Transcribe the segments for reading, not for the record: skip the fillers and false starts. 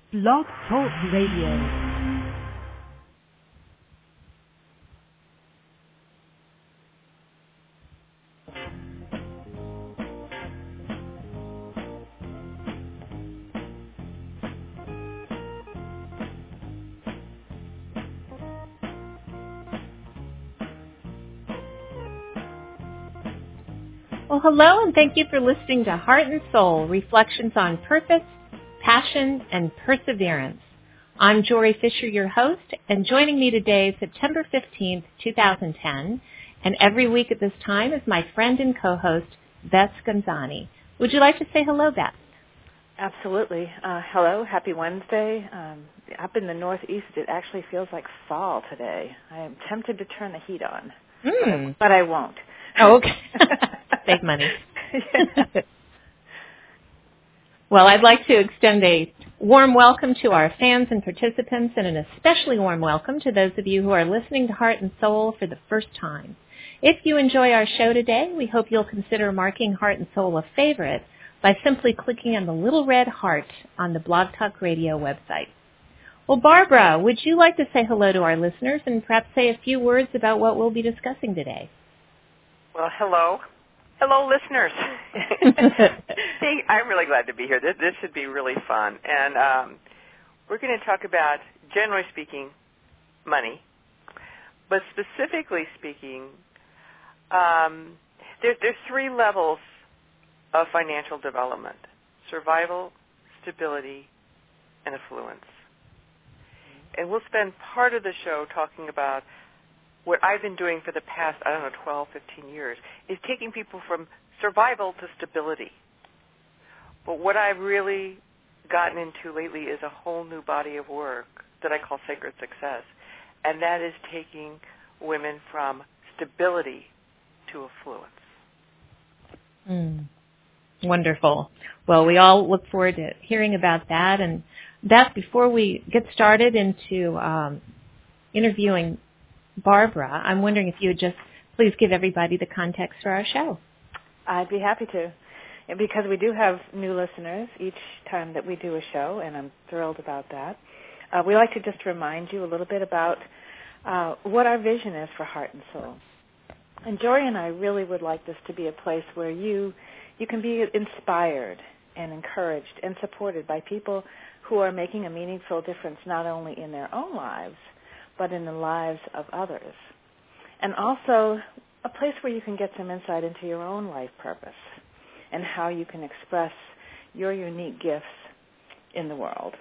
Blog Talk Radio. Well, hello, and thank you for listening to Heart and Soul, Reflections on Purpose, Passion, and Perseverance. I'm Jory Fisher, your host, and joining me today is September 15th, 2010, and every week at this time is my friend and co-host, Beth Scanzani. Would you like to say hello, Beth? Absolutely. Hello, happy Wednesday. Up in the Northeast, it actually feels like fall today. I am tempted to turn the heat on, but I won't. Oh, okay. Save money. Well, I'd like to extend a warm welcome to our fans and participants, and an especially warm welcome to those of you who are listening to Heart and Soul for the first time. If you enjoy our show today, we hope you'll consider marking Heart and Soul a favorite by simply clicking on the little red heart on the Blog Talk Radio website. Well, Barbara, would you like to say hello to our listeners and perhaps say a few words about what we'll be discussing today? Well, hello. Hello, listeners. Hey, I'm really glad to be here. This should be really fun. And we're going to talk about, generally speaking, money. But specifically speaking, there's three levels of financial development: survival, stability, and affluence. And we'll spend part of the show talking about what I've been doing for the past, 12, 15 years, is taking people from survival to stability. But what I've really gotten into lately is a whole new body of work that I call Sacred Success, and that is taking women from stability to affluence. Wonderful. Well, we all look forward to hearing about that. And Beth, before we get started into interviewing Barbara, I'm wondering if you would just please give everybody the context for our show. I'd be happy to. And because we do have new listeners each time that we do a show, and I'm thrilled about that, we like to just remind you a little bit about what our vision is for Heart and Soul. And Jory and I really would like this to be a place where you can be inspired and encouraged and supported by people who are making a meaningful difference not only in their own lives, but in the lives of others. And also a place where you can get some insight into your own life purpose and how you can express your unique gifts in the world.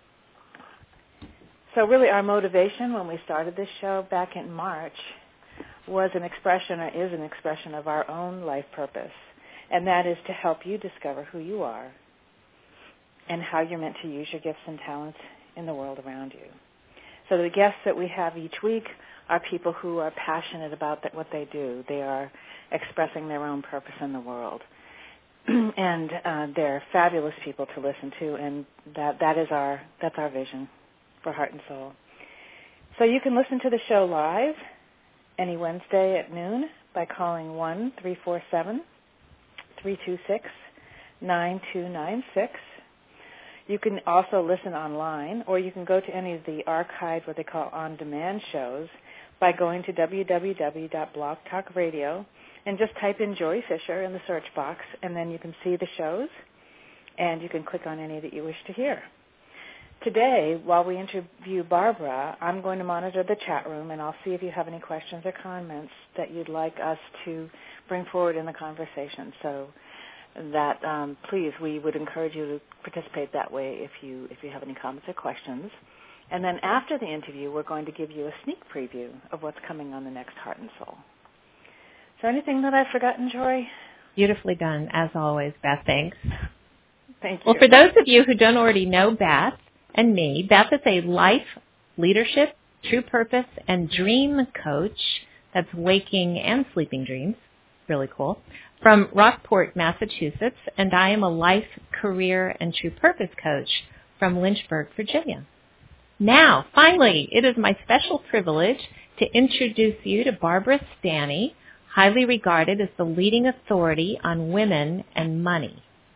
So really our motivation when we started this show back in March was an expression, or is an expression, of our own life purpose, and that is to help you discover who you are and how you're meant to use your gifts and talents in the world around you. So the guests that we have each week are people who are passionate about what they do. They are expressing their own purpose in the world. And they're fabulous people to listen to, and that's our vision for Heart and Soul. So you can listen to the show live any Wednesday at noon by calling 1-347-326-9296. You can also listen online, or you can go to any of the archived, what they call on-demand shows, by going to www.blogtalkradio and just type in Jory Fisher in the search box, and then you can see the shows, and you can click on any that you wish to hear. Today, while we interview Barbara, I'm going to monitor the chat room, and I'll see if you have any questions or comments that you'd like us to bring forward in the conversation. So that please, we would encourage you to participate that way if you have any comments or questions. And then after the interview, we're going to give you a sneak preview of what's coming on the next Heart and Soul. Is there anything that I've forgotten, Jory? Beautifully done, as always, Beth. Thanks. Thank you. Well, for those of you who don't already know Beth and me, Beth is a life, leadership, true purpose, and dream coach. That's waking and sleeping dreams. Really cool. From Rockport, Massachusetts, and I am a life, career, and true purpose coach from Lynchburg, Virginia. Now, finally, it is my special privilege to introduce you to Barbara Stanny, highly regarded as the leading authority on women and money.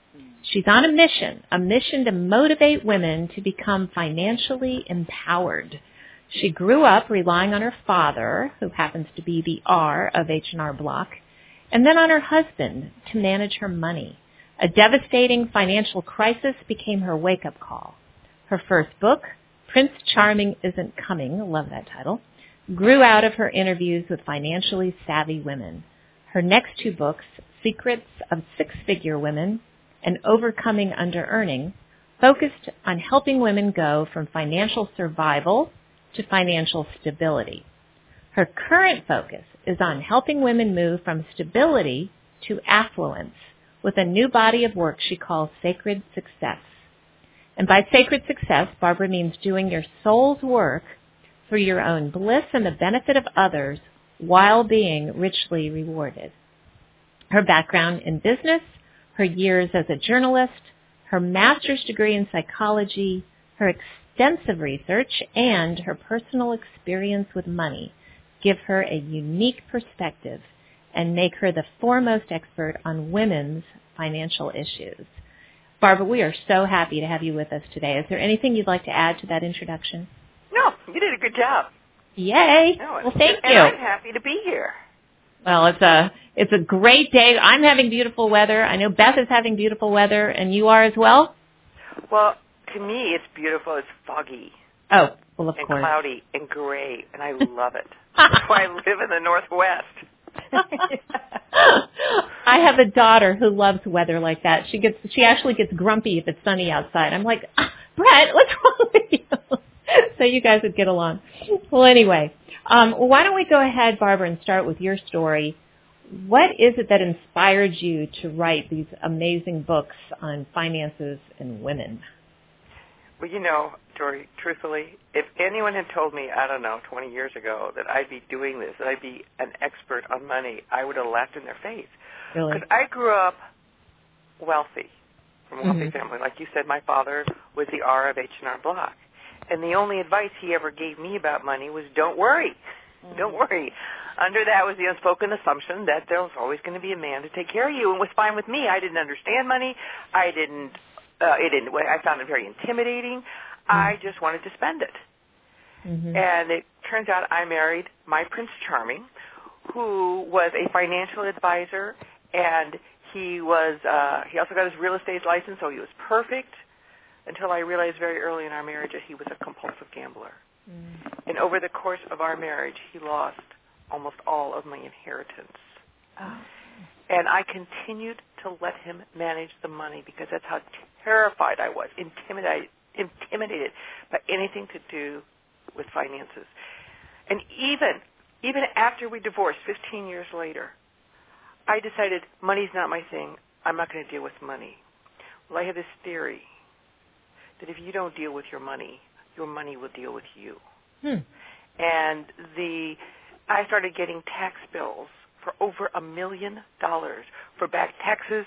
She's on a mission to motivate women to become financially empowered. She grew up relying on her father, who happens to be the R of H&R Block, and then on her husband to manage her money. A devastating financial crisis became her wake-up call. Her first book, Prince Charming Isn't Coming, love that title, grew out of her interviews with financially savvy women. Her next two books, Secrets of Six-Figure Women and Overcoming Under-Earning, focused on helping women go from financial survival to financial stability. Her current focus is on helping women move from stability to affluence with a new body of work she calls Sacred Success. And by sacred success, Barbara means doing your soul's work for your own bliss and the benefit of others while being richly rewarded. Her background in business, her years as a journalist, her master's degree in psychology, her extensive research, and her personal experience with money give her a unique perspective and make her the foremost expert on women's financial issues. Barbara, we are so happy to have you with us today. Is there anything you'd like to add to that introduction? No, you did a good job. Yay. Well, thank you. And I'm happy to be here. Well, it's a great day. I'm having beautiful weather. I know Beth is having beautiful weather, and you are as well? Well, to me, it's beautiful. It's foggy. Oh, well, of and course. And cloudy and gray, and I love it. That's why I live in the Northwest. I have a daughter who loves weather like that. She actually gets grumpy if it's sunny outside. I'm like, Brett, what's wrong with you? So you guys would get along. Well, anyway, why don't we go ahead, Barbara, and start with your story. What is it that inspired you to write these amazing books on finances and women? Well, you know, Dory, truthfully, if anyone had told me, 20 years ago that I'd be doing this, that I'd be an expert on money, I would have laughed in their face. Really? Because I grew up wealthy, from a wealthy family. Like you said, my father was the R of H&R Block. And the only advice he ever gave me about money was, don't worry. Don't worry. Under that was the unspoken assumption that there was always going to be a man to take care of you, and it was fine with me. I didn't understand money. I found it very intimidating. I just wanted to spend it. And it turns out I married my Prince Charming, who was a financial advisor, and he also got his real estate license, so he was perfect, until I realized very early in our marriage that he was a compulsive gambler. And over the course of our marriage, he lost almost all of my inheritance. And I continued to let him manage the money because that's how terrified I was, intimidated by anything to do with finances. And even after we divorced 15 years later, I decided money's not my thing. I'm not going to deal with money. Well, I have this theory that if you don't deal with your money will deal with you. And I started getting tax bills for over $1 million for back taxes.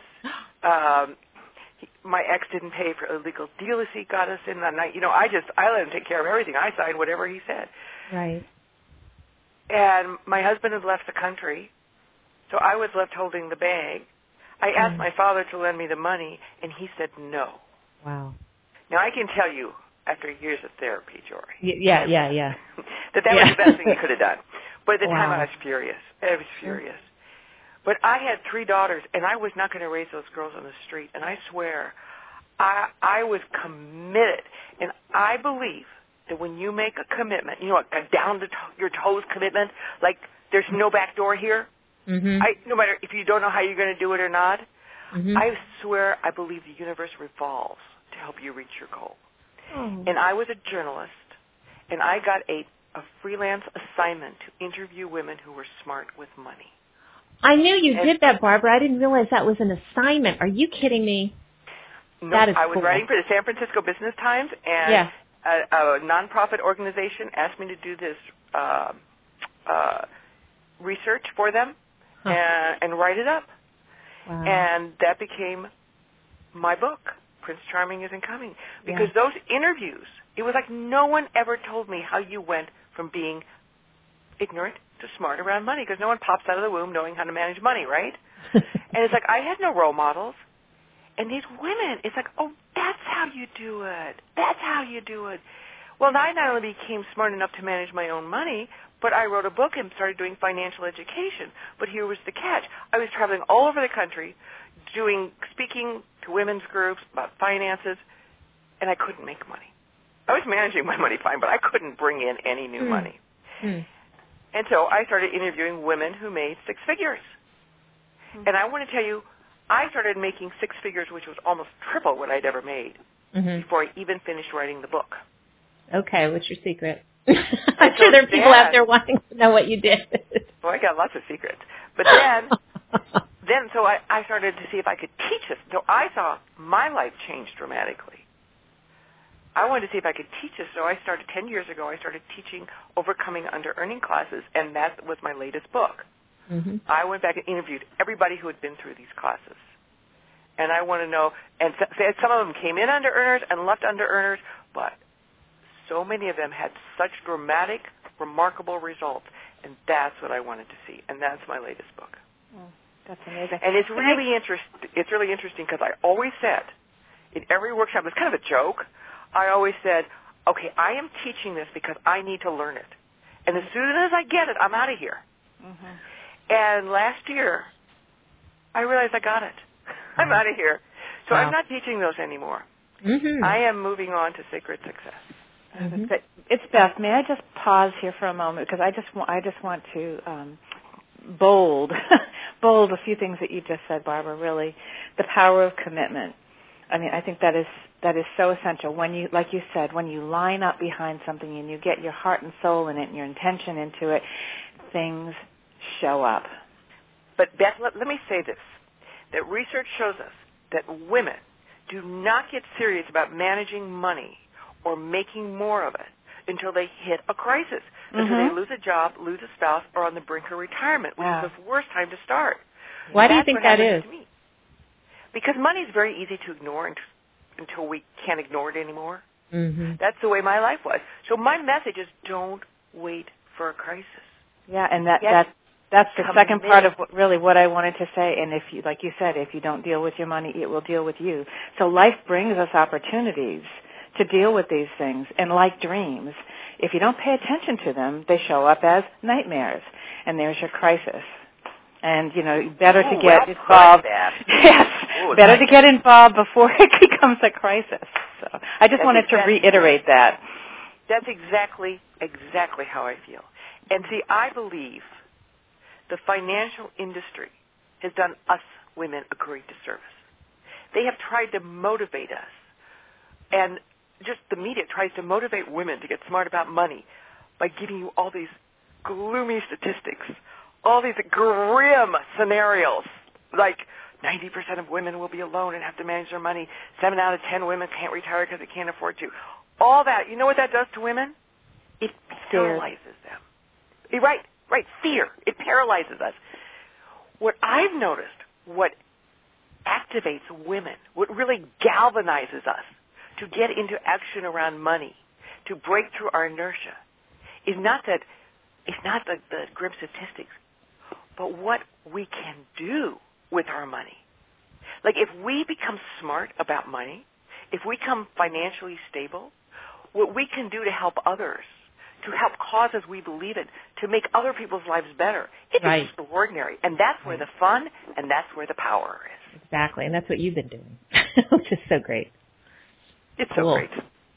My ex didn't pay for illegal deals he got us in. And I let him take care of everything. I signed whatever he said. Right. And my husband had left the country, so I was left holding the bag. I asked my father to lend me the money, and he said no. Wow. Now, I can tell you, after years of therapy, Jory. Yeah. that was the best thing he could have done. But at the time, I was furious. I was furious. But I had 3 daughters, and I was not going to raise those girls on the street. And I swear, I was committed. And I believe that when you make a commitment, a down to your toes commitment, like there's no back door here, no matter if you don't know how you're going to do it or not, I swear I believe the universe revolves to help you reach your goal. And I was a journalist, and I got a freelance assignment to interview women who were smart with money. I knew you did that, Barbara. I didn't realize that was an assignment. Are you kidding me? No, that is I was cool. writing for the San Francisco Business Times, and a nonprofit organization asked me to do this research for them and write it up. Wow. And that became my book, Prince Charming Isn't Coming. Because those interviews, it was like no one ever told me how you went from being ignorant to smart around money, because no one pops out of the womb knowing how to manage money, right? And it's like I had no role models. And these women, it's like, oh, that's how you do it. That's how you do it. Well, I not only became smart enough to manage my own money, but I wrote a book and started doing financial education. But here was the catch. I was traveling all over the country, speaking to women's groups about finances, and I couldn't make money. I was managing my money fine, but I couldn't bring in any new money. And so I started interviewing women who made six figures. And I want to tell you, I started making six figures, which was almost triple what I'd ever made before I even finished writing the book. Okay, what's your secret? I'm sure there are people out there wanting to know what you did. Well, I got lots of secrets. But then so I started to see if I could teach this. So I saw my life change dramatically. I wanted to see if I could teach this, so I started 10 years ago. I started teaching overcoming under-earning classes, and that was my latest book. I went back and interviewed everybody who had been through these classes. And I want to know, and some of them came in under-earners and left under-earners, but so many of them had such dramatic, remarkable results, and that's what I wanted to see, and that's my latest book. That's amazing. And it's really interesting because I always said, in every workshop, it's kind of a joke, I always said, okay, I am teaching this because I need to learn it. And as soon as I get it, I'm out of here. And last year, I realized I got it. I'm out of here. So I'm not teaching those anymore. I am moving on to Sacred Success. It's Beth. May I just pause here for a moment because I just want to bold a few things that you just said, Barbara. Really, the power of commitment. I mean, I think that is so essential. When you, like you said, when you line up behind something and you get your heart and soul in it and your intention into it, things show up. But Beth, let me say this, that research shows us that women do not get serious about managing money or making more of it until they hit a crisis, until they lose a job, lose a spouse, or on the brink of retirement, which is the worst time to start. Why do you think that is? Because money is very easy to ignore until we can't ignore it anymore. That's the way my life was. So my message is don't wait for a crisis. Yeah, and that's the second part of what I wanted to say. And if you, like you said, if you don't deal with your money, it will deal with you. So life brings us opportunities to deal with these things. And like dreams, if you don't pay attention to them, they show up as nightmares. And there's your crisis. And, better to get involved. Yes, better to get involved before it becomes a crisis. So I just wanted to reiterate that. That's exactly how I feel. And see, I believe the financial industry has done us women a great disservice. They have tried to motivate us, and just the media tries to motivate women to get smart about money by giving you all these gloomy statistics, all these grim scenarios, like 90% of women will be alone and have to manage their money. 7 out of 10 women can't retire because they can't afford to. All that, you know what that does to women? It paralyzes them. Right, fear. It paralyzes us. What I've noticed, what activates women, what really galvanizes us to get into action around money, to break through our inertia, is not the grim statistics, but what we can do with our money. Like if we become smart about money, if we become financially stable, what we can do to help others, to help causes we believe in, to make other people's lives better. It's extraordinary. And that's where the fun and that's where the power is. Exactly. And that's what you've been doing, which is so great. It's so great.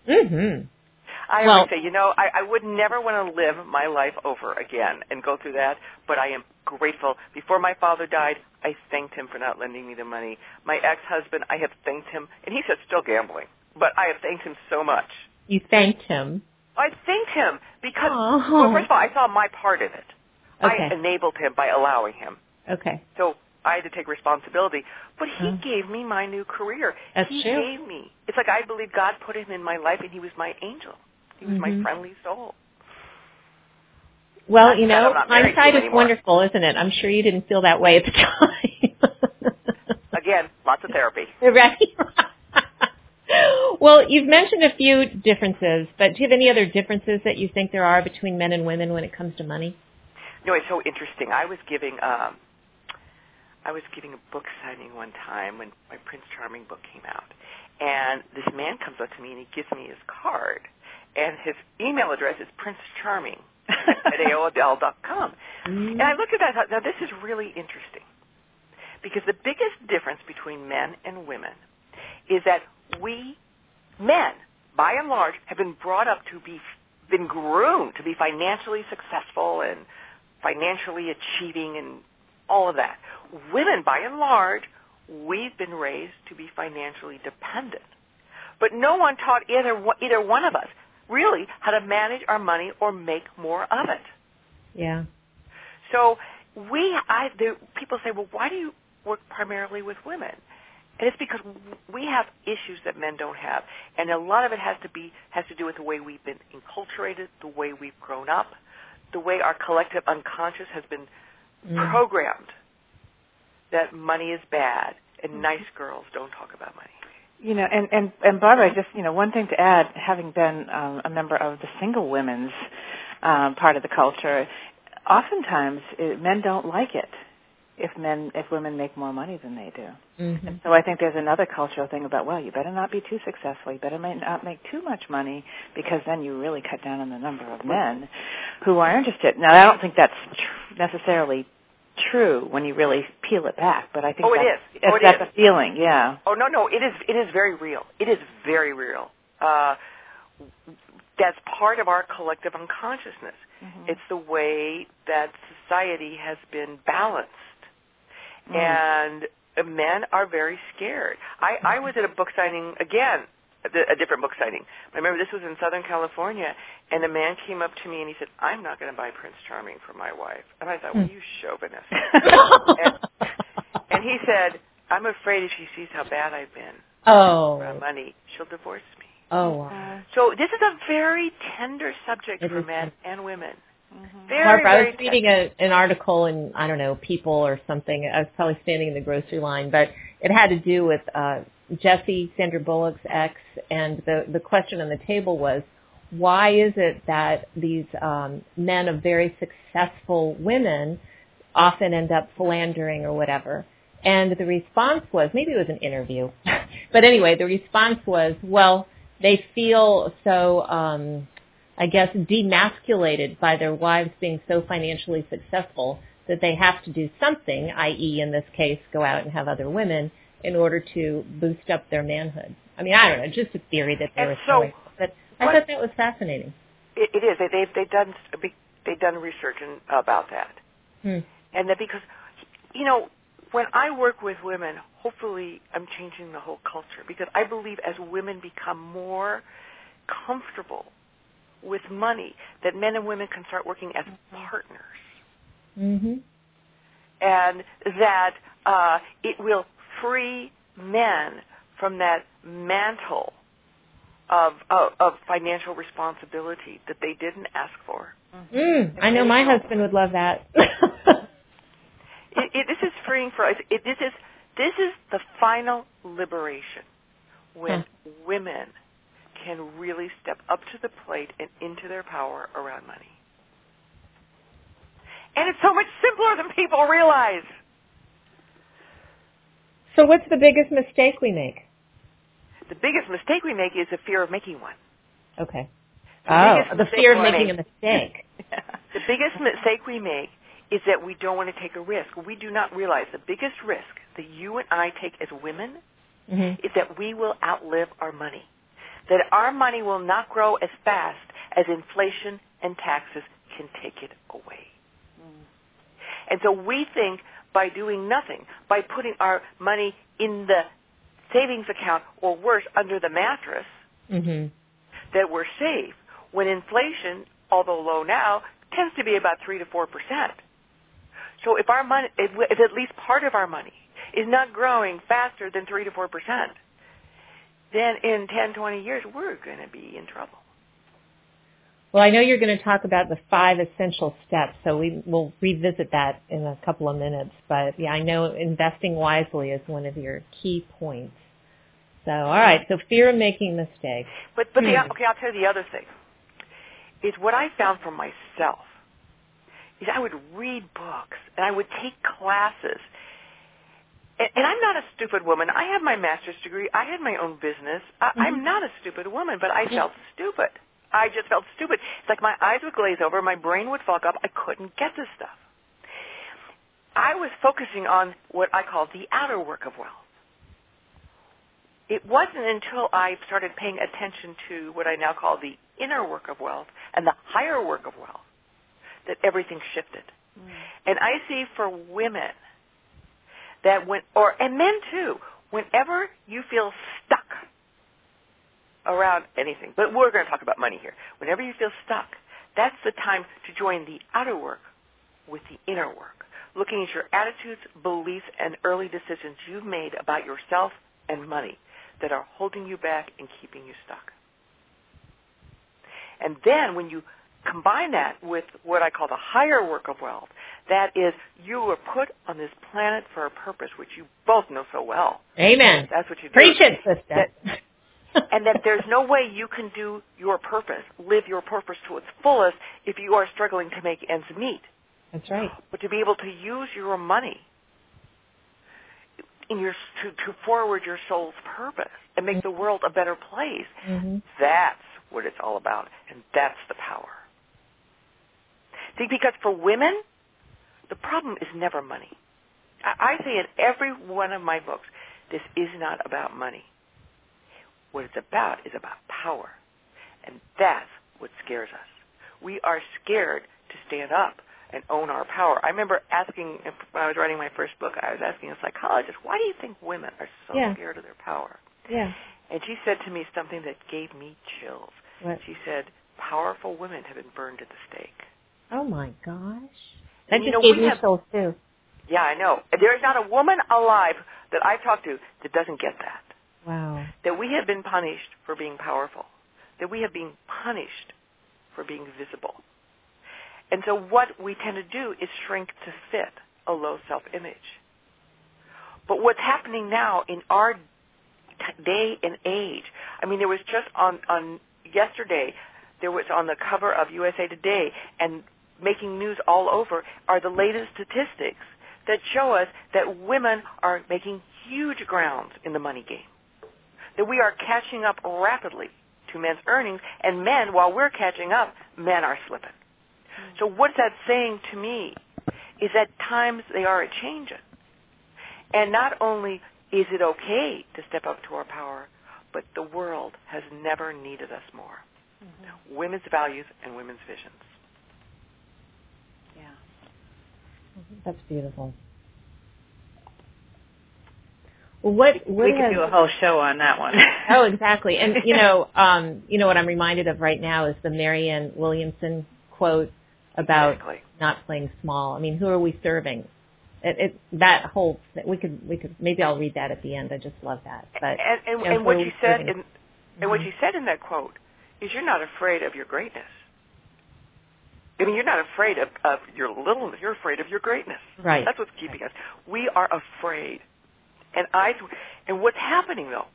I always say, I would never want to live my life over again and go through that, but I am grateful. Before my father died, I thanked him for not lending me the money. My ex-husband, I have thanked him, and he said still gambling, but I have thanked him so much. You thanked him? I thanked him because, well, first of all, I saw my part in it. I enabled him by allowing him. Okay. So I had to take responsibility. But he gave me my new career. He gave me. It's like I believe God put him in my life, and he was my angel. He was my friendly soul. Well, hindsight is wonderful, isn't it? I'm sure you didn't feel that way at the time. Again, lots of therapy. Right. Well, you've mentioned a few differences, but do you have any other differences that you think there are between men and women when it comes to money? No, it's so interesting. I was giving I was giving a book signing one time when my Prince Charming book came out. And this man comes up to me and he gives me his card. And his email address is princecharming at AOL.com. And I looked at that and thought, now this is really interesting. Because the biggest difference between men and women is that we, men, by and large, have been brought up to been groomed to be financially successful and financially achieving and all of that. Women, by and large, we've been raised to be financially dependent. But no one taught either one of us really how to manage our money or make more of it. Yeah. So people say, well, why do you work primarily with women? And it's because we have issues that men don't have. And a lot of it has to do with the way we've been enculturated, the way we've grown up, the way our collective unconscious has been programmed that money is bad and nice girls don't talk about money. You know, and Barbara, just, you know, one thing to add, having been a member of the single women's part of the culture, oftentimes men don't like it if women make more money than they do. Mm-hmm. And so I think there's another cultural thing about, well, you better not be too successful. You better not make too much money, because then you really cut down on the number of men who are interested. Now, I don't think that's necessarily true when you really peel it back, but I think that's a feeling, yeah. Oh, no, it is very real. It is very real. That's part of our collective unconsciousness. Mm-hmm. It's the way that society has been balanced. And men are very scared. I was at a book signing, again, a different book signing. I remember this was in Southern California, and a man came up to me and he said, I'm not going to buy Prince Charming for my wife. And I thought, well, you chauvinist. and he said, I'm afraid if she sees how bad I've been around money, she'll divorce me. Oh, wow. So this is a very tender subject for men and women. Mm-hmm. Barbara, I was reading an article in, I don't know, People or something. I was probably standing in the grocery line, but it had to do with Jesse, Sandra Bullock's ex, and the question on the table was, why is it that these men of very successful women often end up philandering or whatever? And the response was, maybe it was an interview, but anyway, the response was, well, they feel so, I guess, demasculated by their wives being so financially successful that they have to do something, i.e., in this case, go out and have other women in order to boost up their manhood. I mean, I don't know, just a theory that they were throwing. But I thought that was fascinating. It is. They've done research about that. And that because, you know, when I work with women, hopefully I'm changing the whole culture, because I believe as women become more comfortable with money, that men and women can start working as partners. Mm-hmm. And that it will free men from that mantle of financial responsibility that they didn't ask for. Mm-hmm. I know my husband would love that. This is freeing for us. This is the final liberation when women can really step up to the plate and into their power around money. And it's so much simpler than people realize. So what's the biggest mistake we make? The biggest mistake we make is the fear of making one. Okay. The fear of making a mistake. The biggest mistake we make is that we don't want to take a risk. We do not realize the biggest risk that you and I take as women is that we will outlive our money. That our money will not grow as fast as inflation and taxes can take it away. And so we think by doing nothing, by putting our money in the savings account, or worse, under the mattress, that we're safe, when inflation, although low now, tends to be about 3 to 4%. So if our money, if at least part of our money is not growing faster than 3 to 4%, then in 10, 20 years, we're going to be in trouble. Well, I know you're going to talk about the 5 essential steps, so we'll revisit that in a couple of minutes. But, yeah, I know investing wisely is one of your key points. So, all right, so fear of making mistakes. But okay, I'll tell you the other thing. Is what I found for myself is I would read books and I would take classes, And I'm not a stupid woman. I have my master's degree. I had my own business. I'm not a stupid woman, but I felt stupid. I just felt stupid. It's like my eyes would glaze over, my brain would fog up. I couldn't get this stuff. I was focusing on what I call the outer work of wealth. It wasn't until I started paying attention to what I now call the inner work of wealth and the higher work of wealth that everything shifted. And I see for women that and men too, whenever you feel stuck around anything, but we're going to talk about money here. Whenever you feel stuck, that's the time to join the outer work with the inner work, looking at your attitudes, beliefs, and early decisions you've made about yourself and money that are holding you back and keeping you stuck. And then when you combine that with what I call the higher work of wealth, that is, you were put on this planet for a purpose, which you both know so well. Amen. That's what you do. Preach it, sister. And that there's no way you can do your purpose, live your purpose to its fullest, if you are struggling to make ends meet. That's right. But to be able to use your money to forward your soul's purpose and make the world a better place, that's what it's all about, and that's the power. See, because for women, the problem is never money. I say in every one of my books, this is not about money. What it's about is about power, and that's what scares us. We are scared to stand up and own our power. I remember asking, when I was writing my first book, I was asking a psychologist, why do you think women are so scared of their power? Yeah. And she said to me something that gave me chills. What? She said, powerful women have been burned at the stake. Oh, my gosh. That And, just gave me chills, too. Yeah, I know. There is not a woman alive that I've talked to that doesn't get that. Wow. That we have been punished for being powerful. That we have been punished for being visible. And so what we tend to do is shrink to fit a low self-image. But what's happening now in our day and age, I mean, there was just on yesterday, there was on the cover of USA Today and making news all over are the latest statistics that show us that women are making huge grounds in the money game. That we are catching up rapidly to men's earnings, and men, while we're catching up, men are slipping. So what's that saying to me is that times they are a-changing. And not only is it okay to step up to our power, but the world has never needed us more. Women's values and women's visions. Yeah. That's beautiful. Well, we could do a whole show on that one. Oh, exactly. And you know what I'm reminded of right now is the Marianne Williamson quote about not playing small. I mean, who are we serving? That holds. We could maybe I'll read that at the end. I just love that. But and what you said what you said in that quote is you're not afraid of your greatness. I mean, you're not afraid of your littleness. You're afraid of your greatness. Right. That's what's keeping us. We are afraid. And what's happening, though,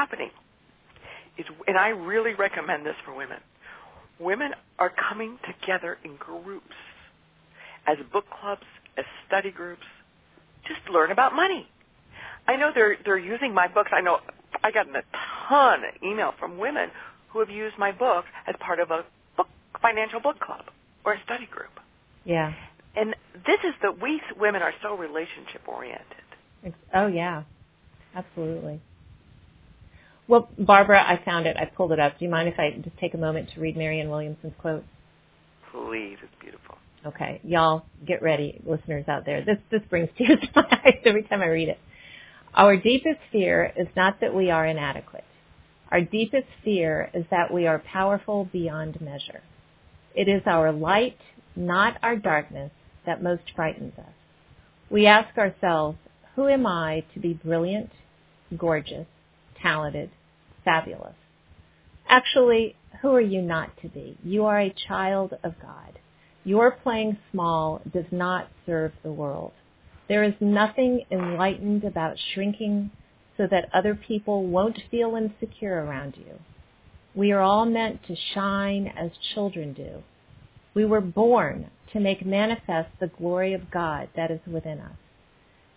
is, and I really recommend this for women, women are coming together in groups, as book clubs, as study groups, just to learn about money. I know they're using my books. I know I got a ton of email from women who have used my book as part of a financial book club or a study group. Yeah. And this is we women are so relationship oriented. Oh, yeah. Absolutely. Well, Barbara, I found it. I pulled it up. Do you mind if I just take a moment to read Marianne Williamson's quote? Please. It's beautiful. Okay. Y'all, get ready, listeners out there. This brings tears to my eyes every time I read it. Our deepest fear is not that we are inadequate. Our deepest fear is that we are powerful beyond measure. It is our light, not our darkness, that most frightens us. We ask ourselves, who am I to be brilliant, gorgeous, talented, fabulous? Actually, who are you not to be? You are a child of God. Your playing small does not serve the world. There is nothing enlightened about shrinking so that other people won't feel insecure around you. We are all meant to shine as children do. We were born to make manifest the glory of God that is within us.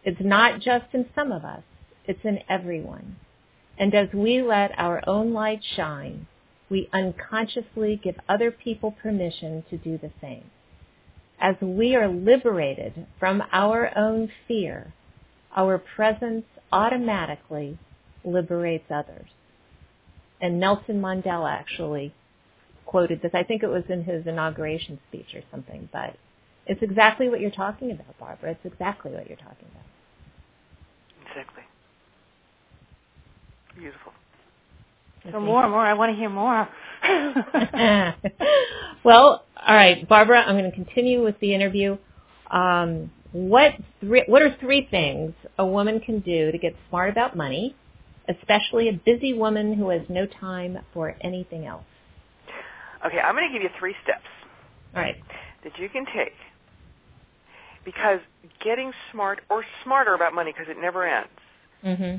It's not just in some of us. It's in everyone. And as we let our own light shine, we unconsciously give other people permission to do the same. As we are liberated from our own fear, our presence automatically liberates others. And Nelson Mandela actually quoted this. I think it was in his inauguration speech or something, but it's exactly what you're talking about, Barbara. It's exactly what you're talking about. Exactly. Beautiful. So more. I want to hear more. Well, all right, Barbara, I'm going to continue with the interview. What are 3 things a woman can do to get smart about money, especially a busy woman who has no time for anything else? Okay, I'm going to give you 3 steps. All right. That you can take. Because getting smart or smarter about money, because it never ends, Mm-hmm.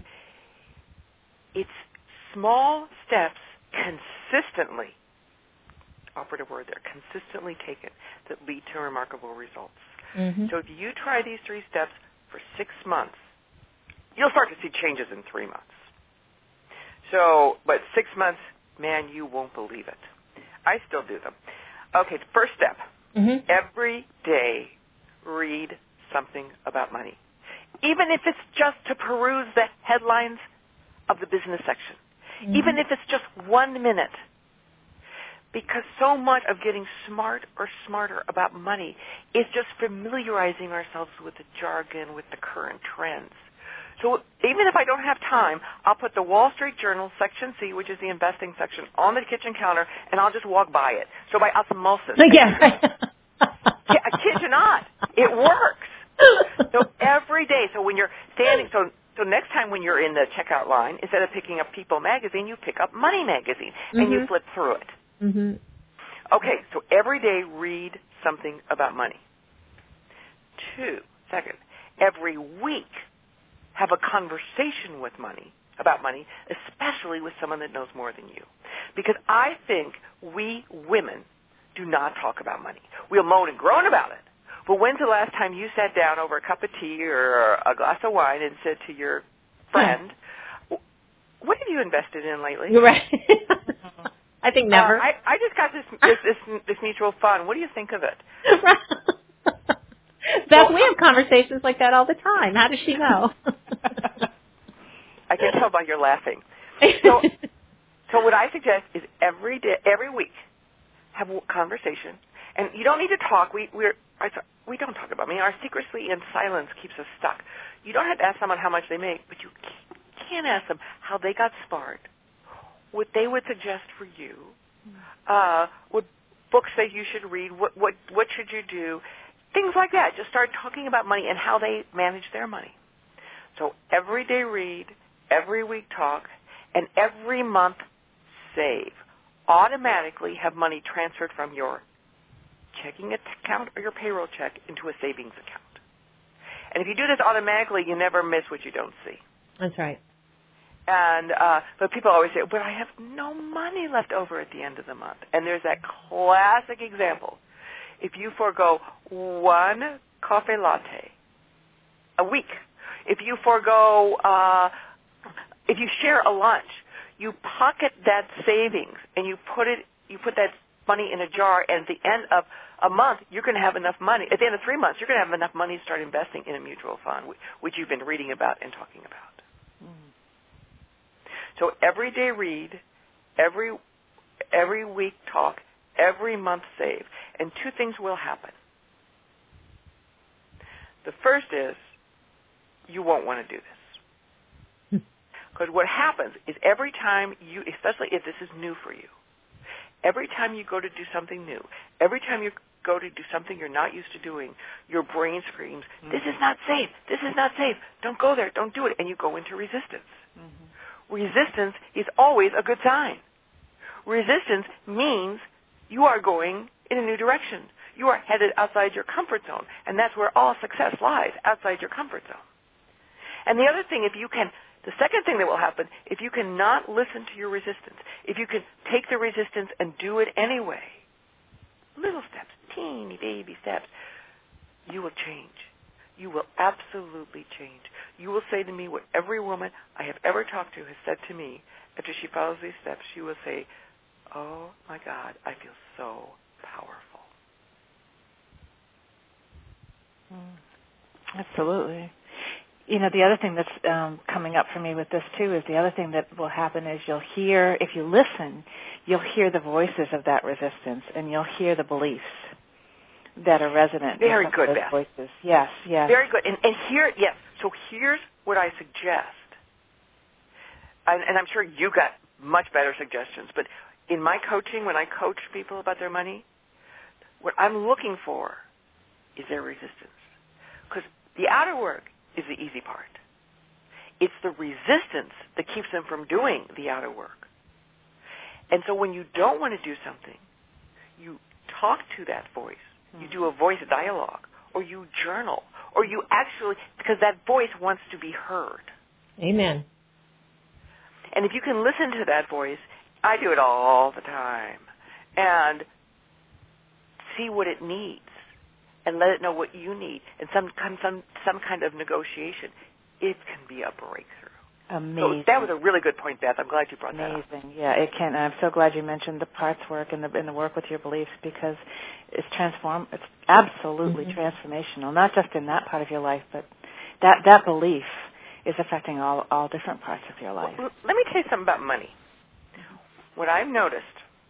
it's small steps consistently, operative word there, consistently taken that lead to remarkable results. Mm-hmm. So if you try these 3 steps for 6 months, you'll start to see changes in 3 months. So, but 6 months, man, you won't believe it. I still do them. Okay, first step. Mm-hmm. Every day, read something about money. Even if it's just to peruse the headlines of the business section. Mm-hmm. Even if it's just 1 minute. Because so much of getting smart or smarter about money is just familiarizing ourselves with the jargon, with the current trends. So even if I don't have time, I'll put the Wall Street Journal, Section C, which is the investing section, on the kitchen counter, and I'll just walk by it. So by osmosis. Yeah. I kid you not. It works. So every day, so when you're standing, so next time when you're in the checkout line, instead of picking up People magazine, you pick up Money magazine, and you flip through it. Mm-hmm. Okay, so every day read something about money. 2, second, every week have a conversation with money, about money, especially with someone that knows more than you. Because I think we women do not talk about money. We'll moan and groan about it. But when's the last time you sat down over a cup of tea or a glass of wine and said to your friend, what have you invested in lately? You're right. I think never. I just got this mutual fund. What do you think of it? Beth, we have conversations like that all the time. How does she know? I can tell by your laughing. So what I suggest is every week, have a conversation. And you don't need to talk. We don't talk about money. Our secrecy and silence keeps us stuck. You don't have to ask someone how much they make, but you can ask them how they got smart, what they would suggest for you, what books that you should read, what should you do, things like that. Just start talking about money and how they manage their money. So every day read, every week talk, and every month save. Automatically have money transferred from your checking account or your payroll check into a savings account. And if you do this automatically, you never miss what you don't see. That's right. And but people always say, but I have no money left over at the end of the month. And there's that classic example. If you forego 1 coffee latte a week, if you forego, if you share a lunch, you pocket that savings and you put that money in a jar, and at the end of a month, you're going to have enough money. At the end of 3 months, you're going to have enough money to start investing in a mutual fund, which you've been reading about and talking about. Mm. So every day read, every week talk, every month save, and 2 things will happen. The first is you won't want to do this. Because what happens is every time you, especially if this is new for you, every time you go to do something new, every time you go to do something you're not used to doing, your brain screams, this is not safe, this is not safe, don't go there, don't do it, and you go into resistance. Mm-hmm. Resistance is always a good sign. Resistance means you are going in a new direction. You are headed outside your comfort zone, and that's where all success lies, outside your comfort zone. And the other thing, the second thing that will happen, if you cannot listen to your resistance, if you can take the resistance and do it anyway, little steps, teeny baby steps, you will change. you will absolutely change. You will say to me what every woman I have ever talked to has said to me after she follows these steps. She will say, oh, my God, I feel so powerful. Absolutely. You know, the other thing that's coming up for me with this, too, is the other thing that will happen is you'll hear, if you listen, you'll hear the voices of that resistance, and you'll hear the beliefs that are resonant. Very good, those Beth. voices. Yes, yes. Very good. And here, yes, so here's what I suggest. And I'm sure you got much better suggestions, but in my coaching, when I coach people about their money, what I'm looking for is their resistance. Because the outer work is the easy part. It's the resistance that keeps them from doing the outer work. And so when you don't want to do something, you talk to that voice. You do a voice dialogue, or you journal, or you actually, because that voice wants to be heard. Amen. And if you can listen to that voice, I do it all the time, and see what it needs, and let it know what you need, and some kind of negotiation, it can be a breakthrough. Amazing. So that was a really good point, Beth. I'm glad you brought that up. Amazing. Yeah, it can. I'm so glad you mentioned the parts work and the work with your beliefs, because it's It's absolutely transformational, not just in that part of your life, but that belief is affecting all different parts of your life. Well, let me tell you something about money. What I've noticed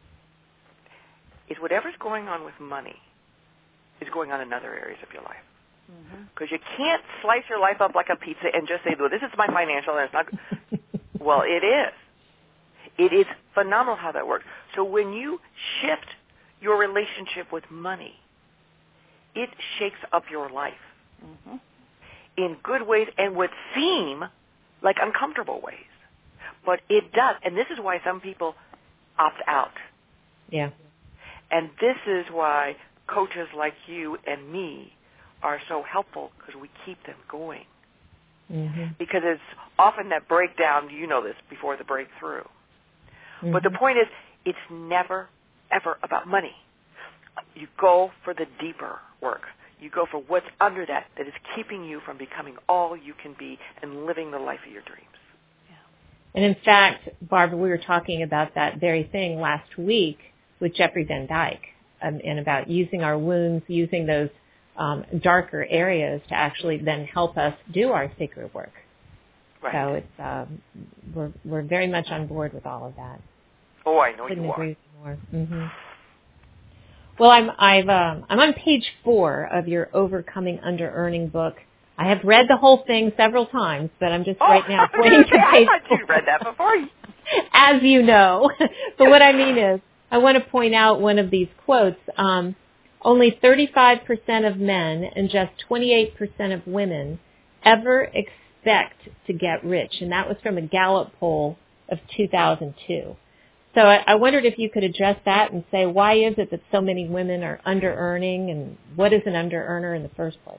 is whatever's going on with money is going on in other areas of your life. Because you can't slice your life up like a pizza and just say, well, this is my financial, and it's not. Well, it is. It is phenomenal how that works. So when you shift your relationship with money, it shakes up your life in good ways and would seem like uncomfortable ways. But it does. And this is why some people opt out. Yeah. And this is why coaches like you and me are so helpful, because we keep them going. Because it's often that breakdown, you know this, before the breakthrough. But the point is, it's never, ever about money. You go for the deeper work. You go for what's under that is keeping you from becoming all you can be and living the life of your dreams. And in fact, Barbara, we were talking about that very thing last week with Jeffrey Van Dyke, and about using our wounds, using those darker areas to actually then help us do our sacred work. Right. So it's we're very much on board with all of that. Oh, I know Couldn't you agree are. More. Well, I'm on page 4 of your Overcoming Under-Earning book. I have read the whole thing several times, but I'm just right now pointing to page 4. I thought you'd read that before. As you know. But what I mean is, I want to point out one of these quotes. Only 35% of men and just 28% of women ever expect to get rich. And that was from a Gallup poll of 2002. So I wondered if you could address that and say, why is it that so many women are under-earning, and what is an under-earner in the first place?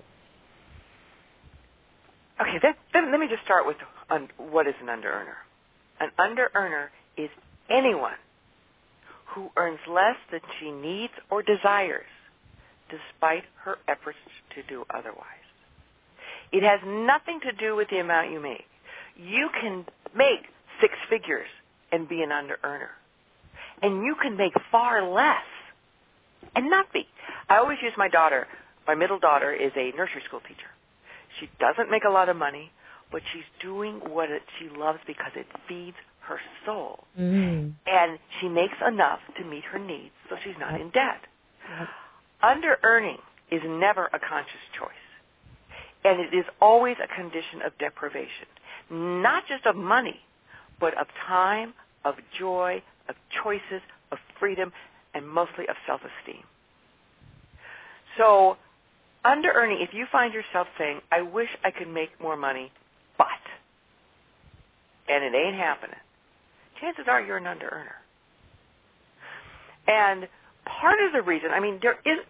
Okay, then let me just start with what is an under-earner. An under-earner is anyone who earns less than she needs or desires, despite her efforts to do otherwise. It has nothing to do with the amount you make. You can make 6 figures and be an under-earner. And you can make far less and not be. I always use my daughter. My middle daughter is a nursery school teacher. She doesn't make a lot of money, but she's doing what she loves because it feeds her soul. And she makes enough to meet her needs, so she's not in debt. Under-earning is never a conscious choice. And it is always a condition of deprivation, not just of money, but of time, of joy, of choices, of freedom, and mostly of self-esteem. So under-earning, if you find yourself saying, I wish I could make more money, but, and it ain't happening, chances are you're an under-earner. And part of the reason, I mean, there is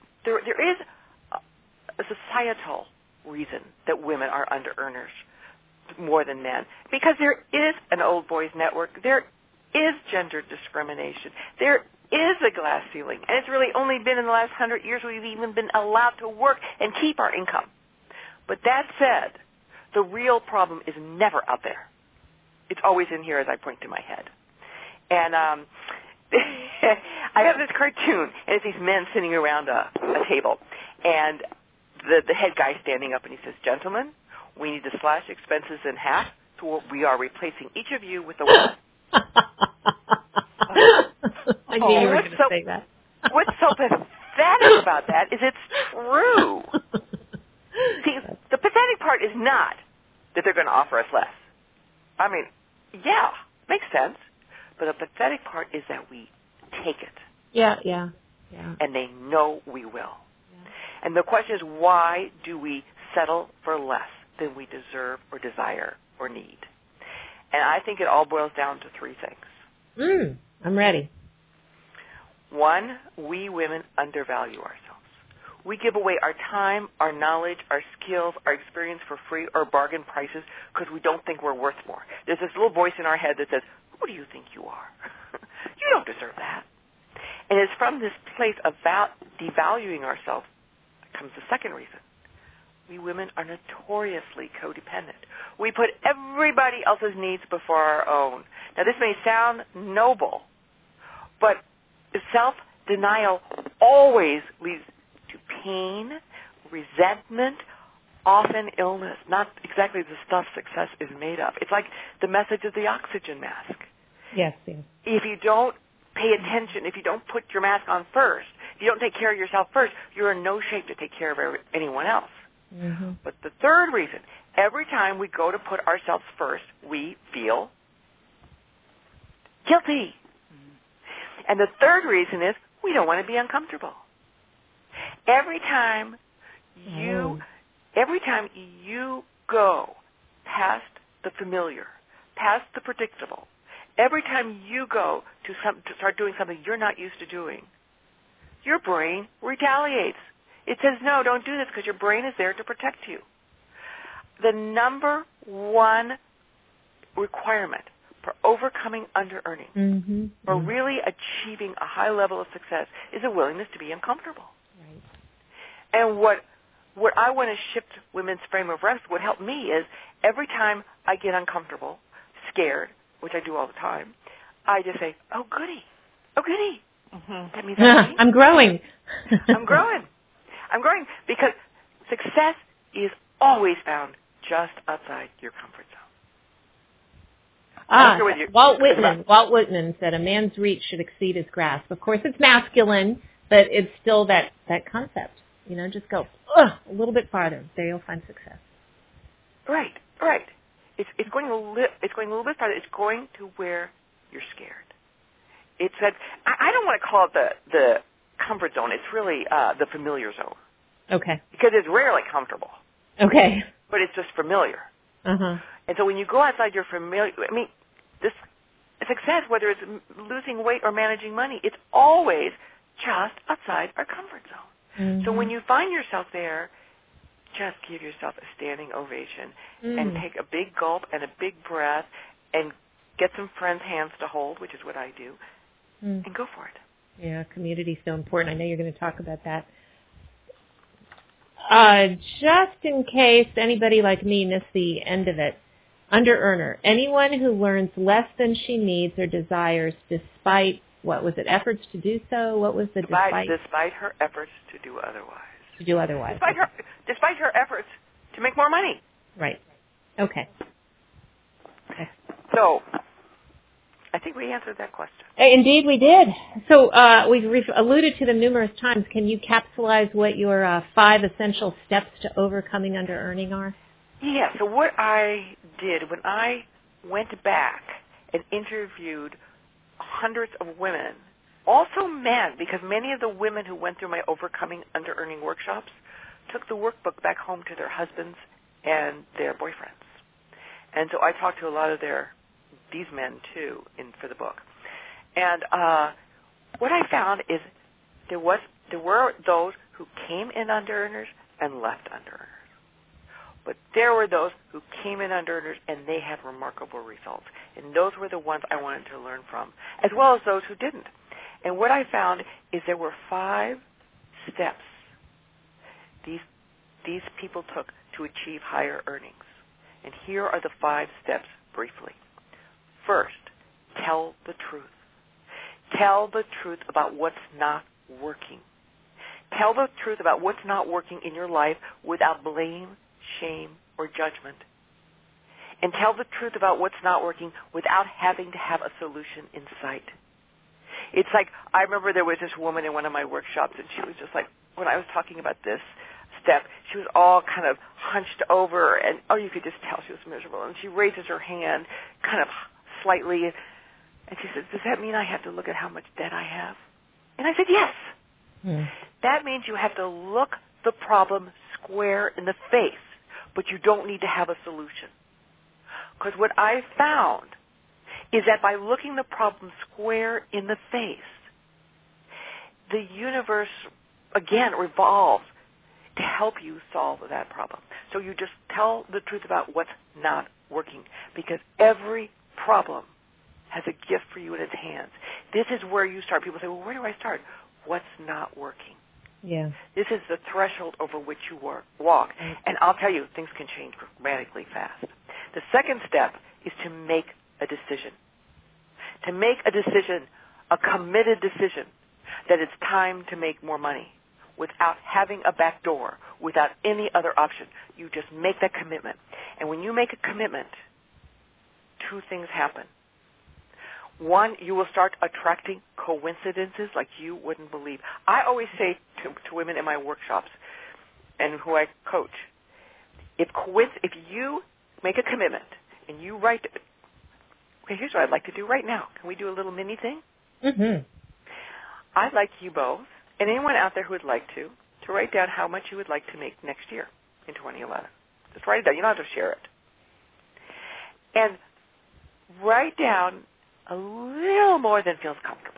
a societal reason that women are under-earners more than men, because there is an old boys network, there is gender discrimination, there is a glass ceiling, and it's really only been in the last 100 years we've even been allowed to work and keep our income. But that said, the real problem is never out there. It's always in here as I point to my head. And I have this cartoon, and it's these men sitting around a table. And the head guy standing up, and he says, "Gentlemen, we need to slash expenses in half, so we are replacing each of you with a woman." I knew you were going to say that. What's so pathetic about that is it's true. See, the pathetic part is not that they're going to offer us less. I mean, yeah, makes sense. But the pathetic part is that we take it. Yeah. And they know we will. Yeah. And the question is, why do we settle for less than we deserve or desire or need? And I think it all boils down to three things. I'm ready. One, we women undervalue ourselves. We give away our time, our knowledge, our skills, our experience for free or bargain prices because we don't think we're worth more. There's this little voice in our head that says, "Who do you think you are? You don't deserve that." And it's from this place of devaluing ourselves that comes the second reason. We women are notoriously codependent. We put everybody else's needs before our own. Now, this may sound noble, but self-denial always leads to pain, resentment, often illness, not exactly the stuff success is made of. It's like the message of the oxygen mask. Yes. If you don't pay attention, if you don't put your mask on first, if you don't take care of yourself first, you're in no shape to take care of anyone else. Mm-hmm. But the third reason, every time we go to put ourselves first, we feel guilty. Mm-hmm. And the third reason is we don't want to be uncomfortable. Every time you go past the familiar, past the predictable, every time you go to start doing something you're not used to doing, your brain retaliates. It says, "No, don't do this," because your brain is there to protect you. The number one requirement for overcoming under-earning, for really achieving a high level of success, is a willingness to be uncomfortable. Right. And what I want to shift women's frame of reference, what helped me is every time I get uncomfortable, scared, which I do all the time, I just say, "Oh, goody. Oh, goody." Mm-hmm. That means I'm growing. I'm growing because success is always found just outside your comfort zone. Walt Whitman said a man's reach should exceed his grasp. Of course, it's masculine, but it's still that concept. You know, just go a little bit farther. There you'll find success. Right. It's going a little bit farther. It's going to where you're scared. It's that I don't want to call it the comfort zone. It's really the familiar zone. Okay. Because it's rarely comfortable. Okay. But it's just familiar. Uh-huh. And so when you go outside your familiar, this success, whether it's losing weight or managing money, it's always just outside our comfort zone. Mm-hmm. So when you find yourself there, just give yourself a standing ovation and take a big gulp and a big breath and get some friends' hands to hold, which is what I do, and go for it. Yeah, community is so important. I know you're going to talk about that. Just in case anybody like me missed the end of it, under-earner, anyone who learns less than she needs or desires despite, efforts to do so? What was the despite? Despite her efforts to do otherwise. Despite her efforts to make more money. Right. Okay. So, I think we answered that question. Indeed, we did. So we've alluded to them numerous times. Can you capsulize what your 5 essential steps to overcoming under-earning are? Yeah, so what I did when I went back and interviewed hundreds of women, also men, because many of the women who went through my Overcoming Under-Earning workshops took the workbook back home to their husbands and their boyfriends. And so I talked to a lot of these men, too, for the book. And what I found is there were those who came in under-earners and left under-earners. But there were those who came in under-earners and they had remarkable results. And those were the ones I wanted to learn from, as well as those who didn't. And what I found is there were 5 steps these people took to achieve higher earnings. And here are the 5 steps briefly. First, tell the truth. Tell the truth about what's not working. Tell the truth about what's not working in your life without blame, shame, or judgment. And tell the truth about what's not working without having to have a solution in sight. It's like, I remember there was this woman in one of my workshops, and she was just like, when I was talking about this step, she was all kind of hunched over, and you could just tell she was miserable. And she raises her hand kind of slightly, and she says, does that mean I have to look at how much debt I have? And I said, yes. That means you have to look the problem square in the face, but you don't need to have a solution. Because what I found is that by looking the problem square in the face, the universe, again, revolves to help you solve that problem. So you just tell the truth about what's not working, because every problem has a gift for you in its hands. This is where you start. People say, well, where do I start? What's not working? Yeah. This is the threshold over which you walk. And I'll tell you, things can change dramatically fast. The second step is to make a decision. To make a decision, a committed decision, that it's time to make more money without having a back door, without any other option. You just make that commitment. And when you make a commitment, 2 things happen. One, you will start attracting coincidences like you wouldn't believe. I always say to women in my workshops and who I coach, if you make a commitment and you write, okay, here's what I'd like to do right now. Can we do a little mini thing? Mm-hmm. I'd like you both, and anyone out there who would like to write down how much you would like to make next year in 2011. Just write it down. You don't have to share it. And write down a little more than feels comfortable.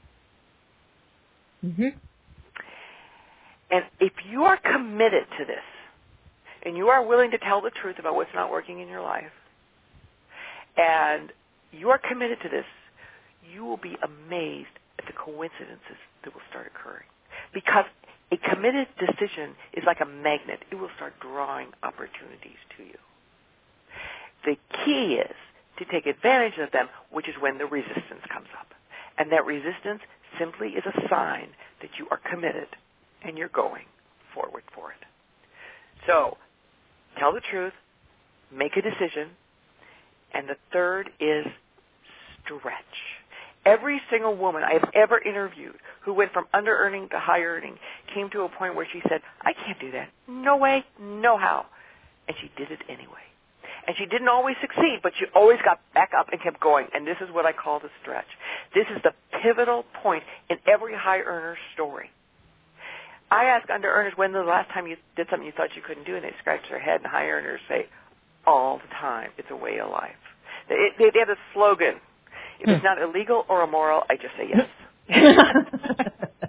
Mm-hmm. And if you are committed to this, and you are willing to tell the truth about what's not working in your life, and you are committed to this, you will be amazed at the coincidences that will start occurring. Because a committed decision is like a magnet. It will start drawing opportunities to you. The key is to take advantage of them, which is when the resistance comes up. And that resistance simply is a sign that you are committed and you're going forward for it. So, tell the truth, make a decision, and the third is stretch. Every single woman I have ever interviewed who went from under-earning to high-earning came to a point where she said, I can't do that. No way, no how. And she did it anyway. And she didn't always succeed, but she always got back up and kept going. And this is what I call the stretch. This is the pivotal point in every high-earner story. I ask under-earners, when was the last time you did something you thought you couldn't do? And they scratch their head, and high-earners say, all the time. It's a way of life. They have a slogan. If it's not illegal or immoral, I just say yes.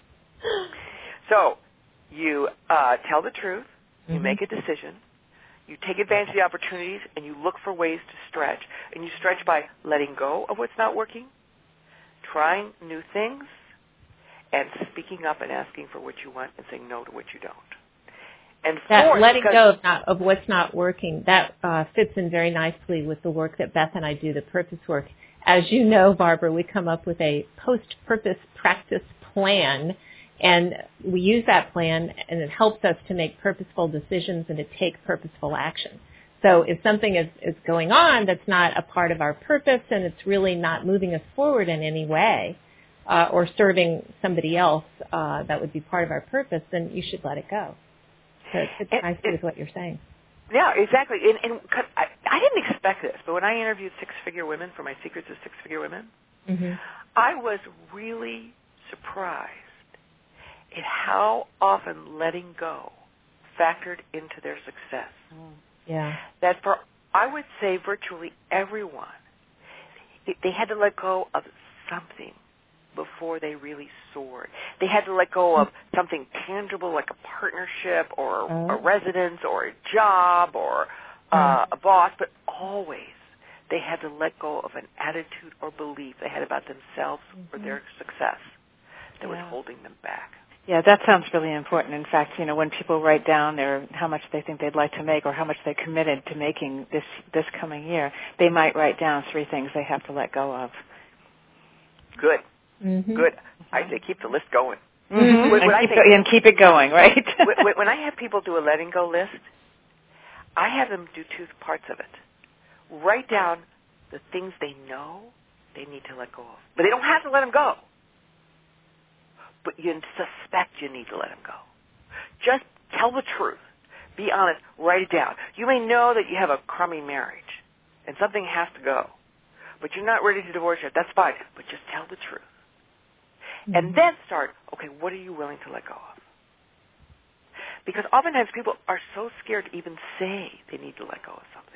So you tell the truth. You make a decision. You take advantage of the opportunities, and you look for ways to stretch. And you stretch by letting go of what's not working, trying new things, and speaking up and asking for what you want and saying no to what you don't. And that letting go of what's not working, that fits in very nicely with the work that Beth and I do, the purpose work. As you know, Barbara, we come up with a post-purpose practice plan, and we use that plan, and it helps us to make purposeful decisions and to take purposeful action. So if something is going on that's not a part of our purpose and it's really not moving us forward in any way, or serving somebody else that would be part of our purpose, then you should let it go. So it fits nicely with what you're saying. Yeah, exactly. And I didn't expect this, but when I interviewed six-figure women for my Secrets of Six-Figure Women, I was really surprised at how often letting go factored into their success. Yeah. That for, I would say, virtually everyone, they had to let go of something before they really soared. They had to let go of something tangible like a partnership or a residence or a job or a boss, but always they had to let go of an attitude or belief they had about themselves or their success that was holding them back. Yeah, that sounds really important. In fact, when people write down how much they think they'd like to make or how much they're committed to making this coming year, they might write down 3 things they have to let go of. Good. Mm-hmm. Good. I say keep the list going. Mm-hmm. And keep it going, right? When I have people do a letting go list, I have them do 2 parts of it. Write down the things they know they need to let go of. But they don't have to let them go. But you suspect you need to let them go. Just tell the truth. Be honest. Write it down. You may know that you have a crummy marriage and something has to go, but you're not ready to divorce yet. That's fine. But just tell the truth. Mm-hmm. And then start, okay, what are you willing to let go of? Because oftentimes people are so scared to even say they need to let go of something,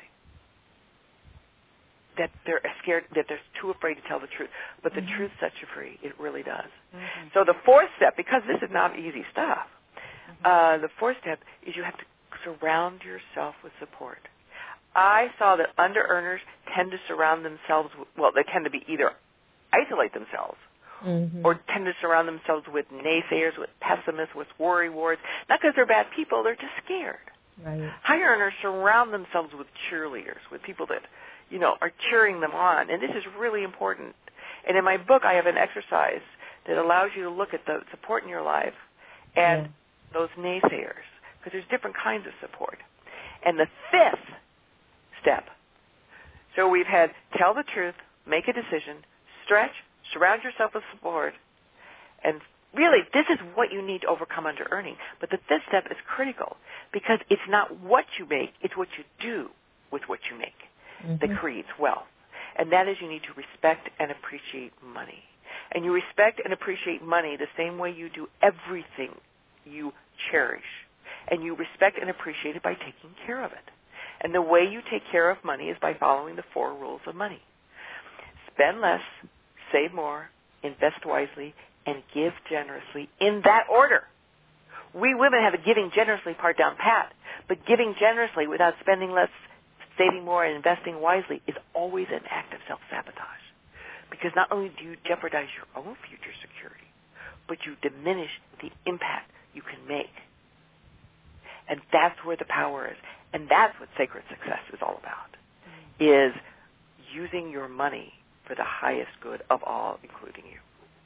that they're scared, that they're too afraid to tell the truth. But the truth sets you free. It really does. Mm-hmm. So the 4th step, because this is not easy stuff, the 4th step is you have to surround yourself with support. I saw that under-earners tend to surround themselves they tend to be either isolate themselves or tend to surround themselves with naysayers, with pessimists, with worry-wards. Not because they're bad people, they're just scared. Right. High-earners surround themselves with cheerleaders, with people that are cheering them on. And this is really important. And in my book, I have an exercise that allows you to look at the support in your life and those naysayers, because there's different kinds of support. And the 5th step, so we've had tell the truth, make a decision, stretch, surround yourself with support, and really, this is what you need to overcome under-earning. But the 5th step is critical, because it's not what you make, it's what you do with what you make that creates wealth. And that is, you need to respect and appreciate money. And you respect and appreciate money the same way you do everything you cherish. And you respect and appreciate it by taking care of it. And the way you take care of money is by following the 4 rules of money. Spend less, save more, invest wisely, and give generously, in that order. We women have a giving generously part down pat, but giving generously without spending less, saving more, and investing wisely is always an act of self-sabotage. Because not only do you jeopardize your own future security, but you diminish the impact you can make. And that's where the power is. And that's what sacred success is all about, is using your money for the highest good of all, including you.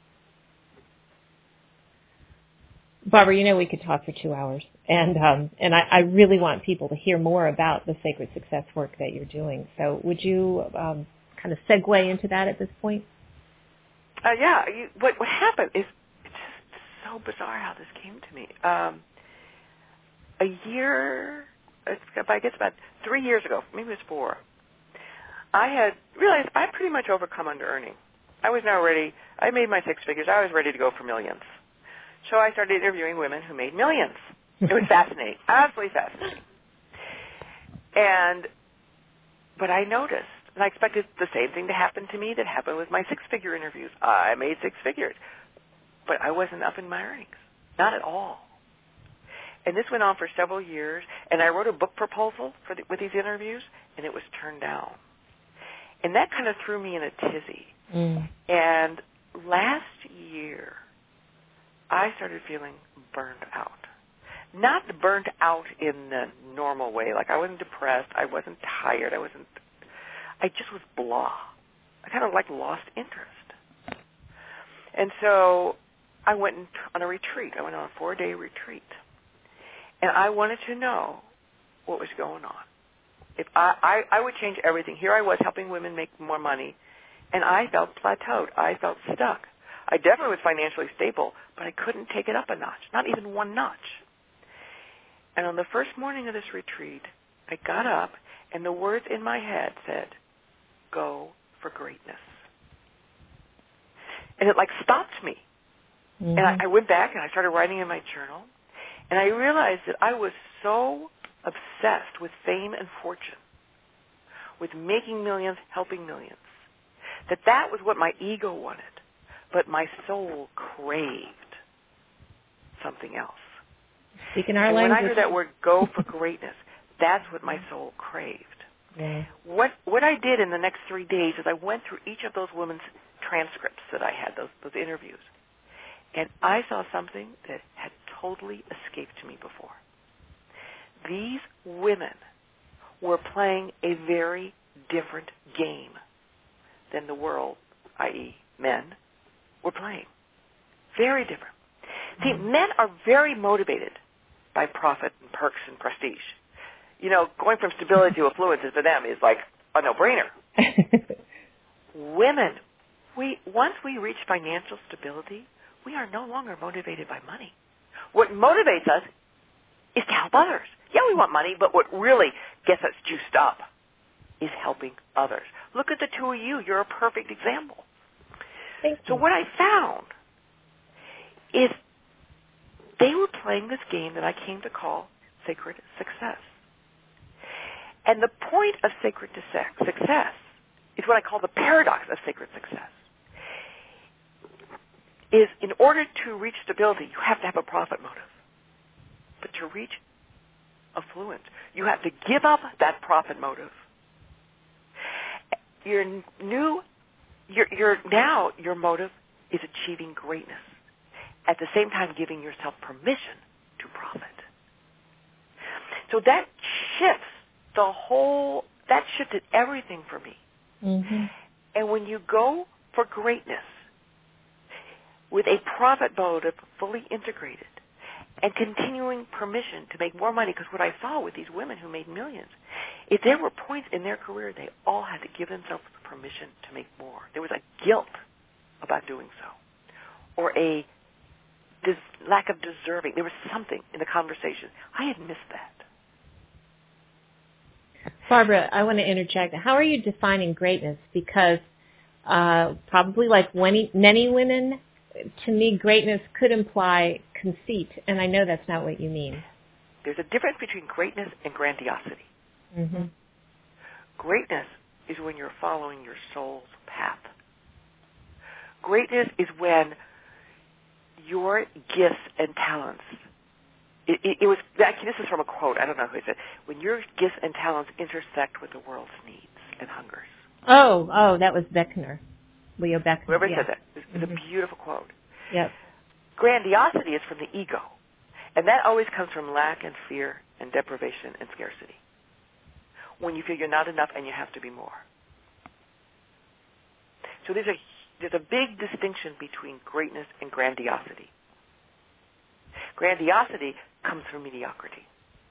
Barbara, we could talk for 2 hours, and I really want people to hear more about the sacred success work that you're doing. So would you kind of segue into that at this point? What happened is, it's just so bizarre how this came to me. I guess about 3 years ago, maybe it was 4, I had realized I pretty much overcome under-earning. I was now ready. I made my 6 figures. I was ready to go for millions. So I started interviewing women who made millions. It was fascinating, absolutely fascinating. But I noticed, and I expected the same thing to happen to me that happened with my 6-figure interviews. I made 6 figures, but I wasn't up in my earnings, not at all. And this went on for several years, and I wrote a book proposal with these interviews, and it was turned down. And that kind of threw me in a tizzy. And last year, I started feeling burned out. Not burnt out in the normal way. Like, I wasn't depressed. I wasn't tired. I just was blah. I kind of lost interest. And so I went on a retreat. I went on a 4-day retreat. And I wanted to know what was going on. If I would change everything. Here I was helping women make more money, and I felt plateaued. I felt stuck. I definitely was financially stable, but I couldn't take it up a notch, not even 1 notch. And on the first morning of this retreat, I got up, and the words in my head said, "Go for greatness." And it stopped me. And I went back and I started writing in my journal, and I realized that I was so obsessed with fame and fortune, with making millions, helping millions, that was what my ego wanted. But my soul craved something else. Speaking our and language. When I heard that word, go for greatness, that's what my soul craved. Yeah. What I did in the next 3 days is I went through each of those women's transcripts that I had, those interviews. And I saw something that had totally escaped me before. These women were playing a very different game than the world, i.e. men, were playing. Very different. See, men are very motivated by profit and perks and prestige. You know, going from stability to affluence for them is like a no-brainer. Women, once we reach financial stability, we are no longer motivated by money. What motivates us is to help others. Yeah, we want money, but what really gets us juiced up is helping others. Look at the two of you. You're a perfect example. So what I found is they were playing this game that I came to call sacred success. And the point of sacred success is what I call the paradox of sacred success. Is in order to reach stability, you have to have a profit motive. But to reach affluence, you have to give up that profit motive. Your motive is achieving greatness. At the same time, giving yourself permission to profit. So that shifted everything for me. Mm-hmm. And when you go for greatness with a profit motive fully integrated and continuing permission to make more money, because what I saw with these women who made millions, if there were points in their career they all had to give themselves permission to make more. There was a guilt about doing so, or a lack of deserving. There was something in the conversation. I had missed that. Barbara, I want to interject. How are you defining greatness? Because probably like many women, to me, greatness could imply conceit, and I know that's not what you mean. There's a difference between greatness and grandiosity. Mm-hmm. Greatness is when you're following your soul's path. Greatness is when your gifts and talents, it was, actually this is from a quote, I don't know who said, when your gifts and talents intersect with the world's needs and hungers. Oh, that was Beckner, Leo Beckner. Whoever said that. It's a beautiful quote. Yep. Grandiosity is from the ego, and that always comes from lack and fear and deprivation and scarcity. When you feel you're not enough and you have to be more. So there's a big distinction between greatness and grandiosity. Grandiosity comes from mediocrity.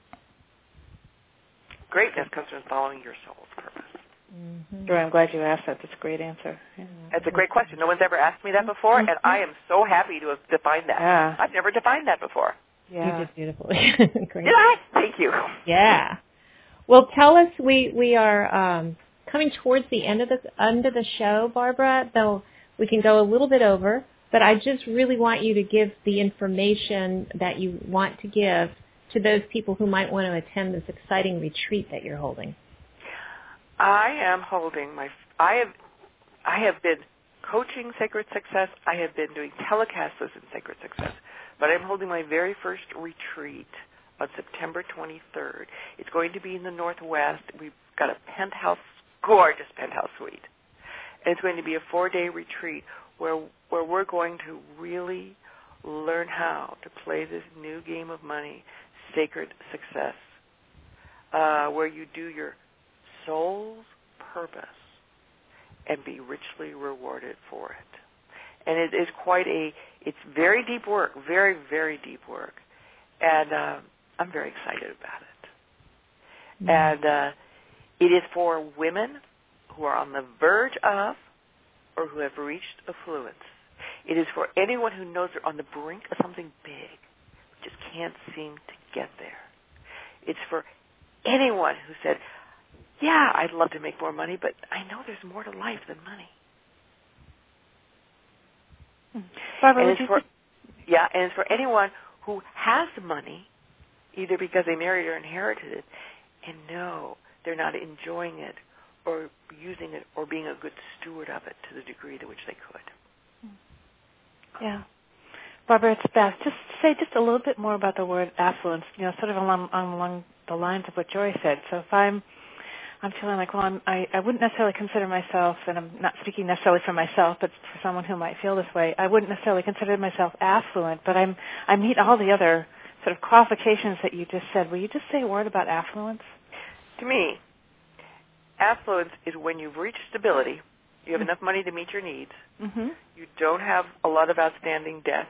Greatness comes from following your soul's purpose. Mm-hmm. Sure, I'm glad you asked that. That's a great answer. Yeah. That's a great question. No one's ever asked me that before, and I am so happy to have defined that. Yeah. I've never defined that before. Yeah. You did beautifully. Great. Did I? Thank you. Yeah. Well, tell us, we are coming towards the end of the show, Barbara, though we can go a little bit over, but I just really want you to give the information that you want to give to those people who might want to attend this exciting retreat that you're holding. I am holding I have been coaching Sacred Success. I have been doing telecasts in Sacred Success, but I'm holding my very first retreat on September 23rd. It's going to be in the Northwest. We've got a gorgeous penthouse suite. And it's going to be a 4-day retreat where we're going to really learn how to play this new game of money, Sacred Success, where you do your soul's purpose and be richly rewarded for it. And it is it's very deep work, very, very deep work. And I'm very excited about it. Mm-hmm. And it is for women who are on the verge of or who have reached affluence. It is for anyone who knows they're on the brink of something big, just can't seem to get there. It's for anyone who said, yeah, I'd love to make more money, but I know there's more to life than money. Barbara, and it's for anyone who has money, either because they married or inherited it, and know they're not enjoying it or using it or being a good steward of it to the degree to which they could. Yeah. Barbara, it's Beth. Just say a little bit more about the word affluence, sort of along the lines of what Joy said. So if I'm I'm feeling like, well, I wouldn't necessarily consider myself, and I'm not speaking necessarily for myself, but for someone who might feel this way, I wouldn't necessarily consider myself affluent, but I meet all the other sort of qualifications that you just said. Will you just say a word about affluence? To me, affluence is when you've reached stability, you have enough money to meet your needs, you don't have a lot of outstanding debt,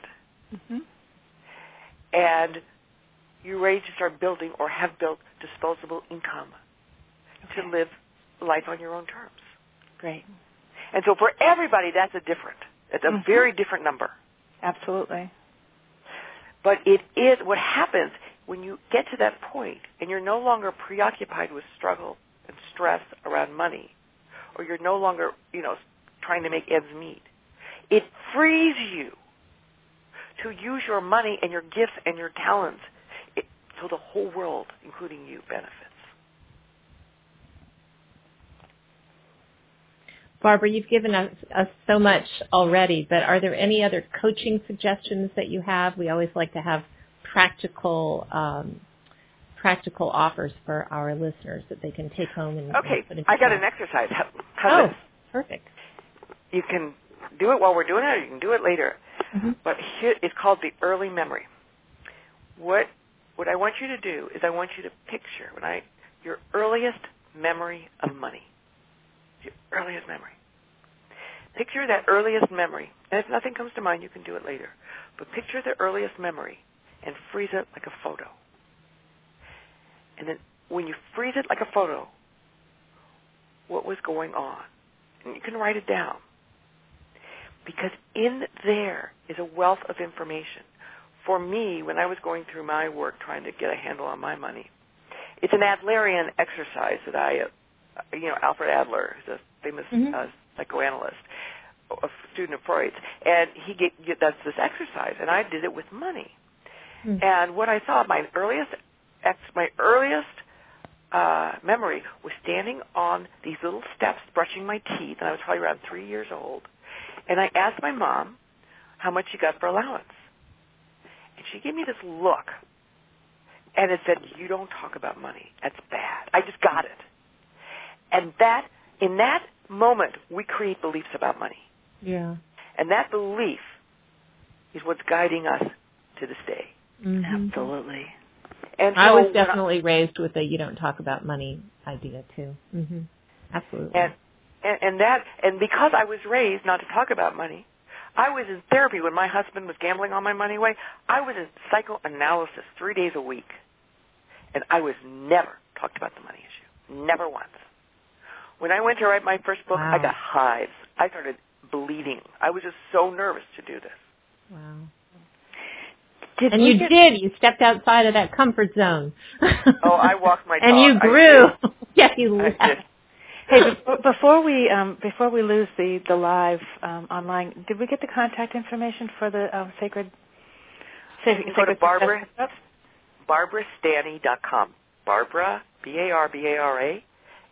and you're ready to start building or have built disposable income to live life on your own terms. Great. And so for everybody, that's it's a very different number. Absolutely. But it is what happens when you get to that point and you're no longer preoccupied with struggle and stress around money, or you're no longer, trying to make ends meet. It frees you to use your money and your gifts and your talents so the whole world, including you, benefits. Barbara, you've given us so much already, but are there any other coaching suggestions that you have? We always like to have practical offers for our listeners that they can take home and okay, put into I got practice. an exercise. How's this? Perfect. You can do it while we're doing it, or you can do it later. But here, it's called the early memory. What I want you to do is I want you to picture your earliest memory of money. Your earliest memory. Picture that earliest memory. And if nothing comes to mind, you can do it later. But picture the earliest memory and freeze it like a photo. And then when you freeze it like a photo, what was going on? And you can write it down. Because in there is a wealth of information. For me, when I was going through my work trying to get a handle on my money, it's an Adlerian exercise that Alfred Adler is a famous psychoanalyst, a student of Freud's, and he does this exercise, and I did it with money. And what I saw, my earliest memory was standing on these little steps, brushing my teeth, and I was probably around 3 years old. And I asked my mom how much she got for allowance. And she gave me this look, and it said, "You don't talk about money. That's bad." I just got it. And in that moment, we create beliefs about money. Yeah. And that belief is what's guiding us to this day. Absolutely. And so I was definitely raised with a "you don't talk about money" idea too. Absolutely. And because I was raised not to talk about money, I was in therapy when my husband was gambling all my money away. I was in psychoanalysis 3 days a week, and I was never talked about the money issue, never once. When I went to write my first book, I got hives. I started bleeding. I was just so nervous to do this. Wow. And you did. You stepped outside of that comfort zone. Oh, I walked my dog. And you grew. Yes, you did. Hey, before we lose the live online, did we get the contact information for the Sacred? You can go to BarbaraStanny.com. Barbara, BARBARA,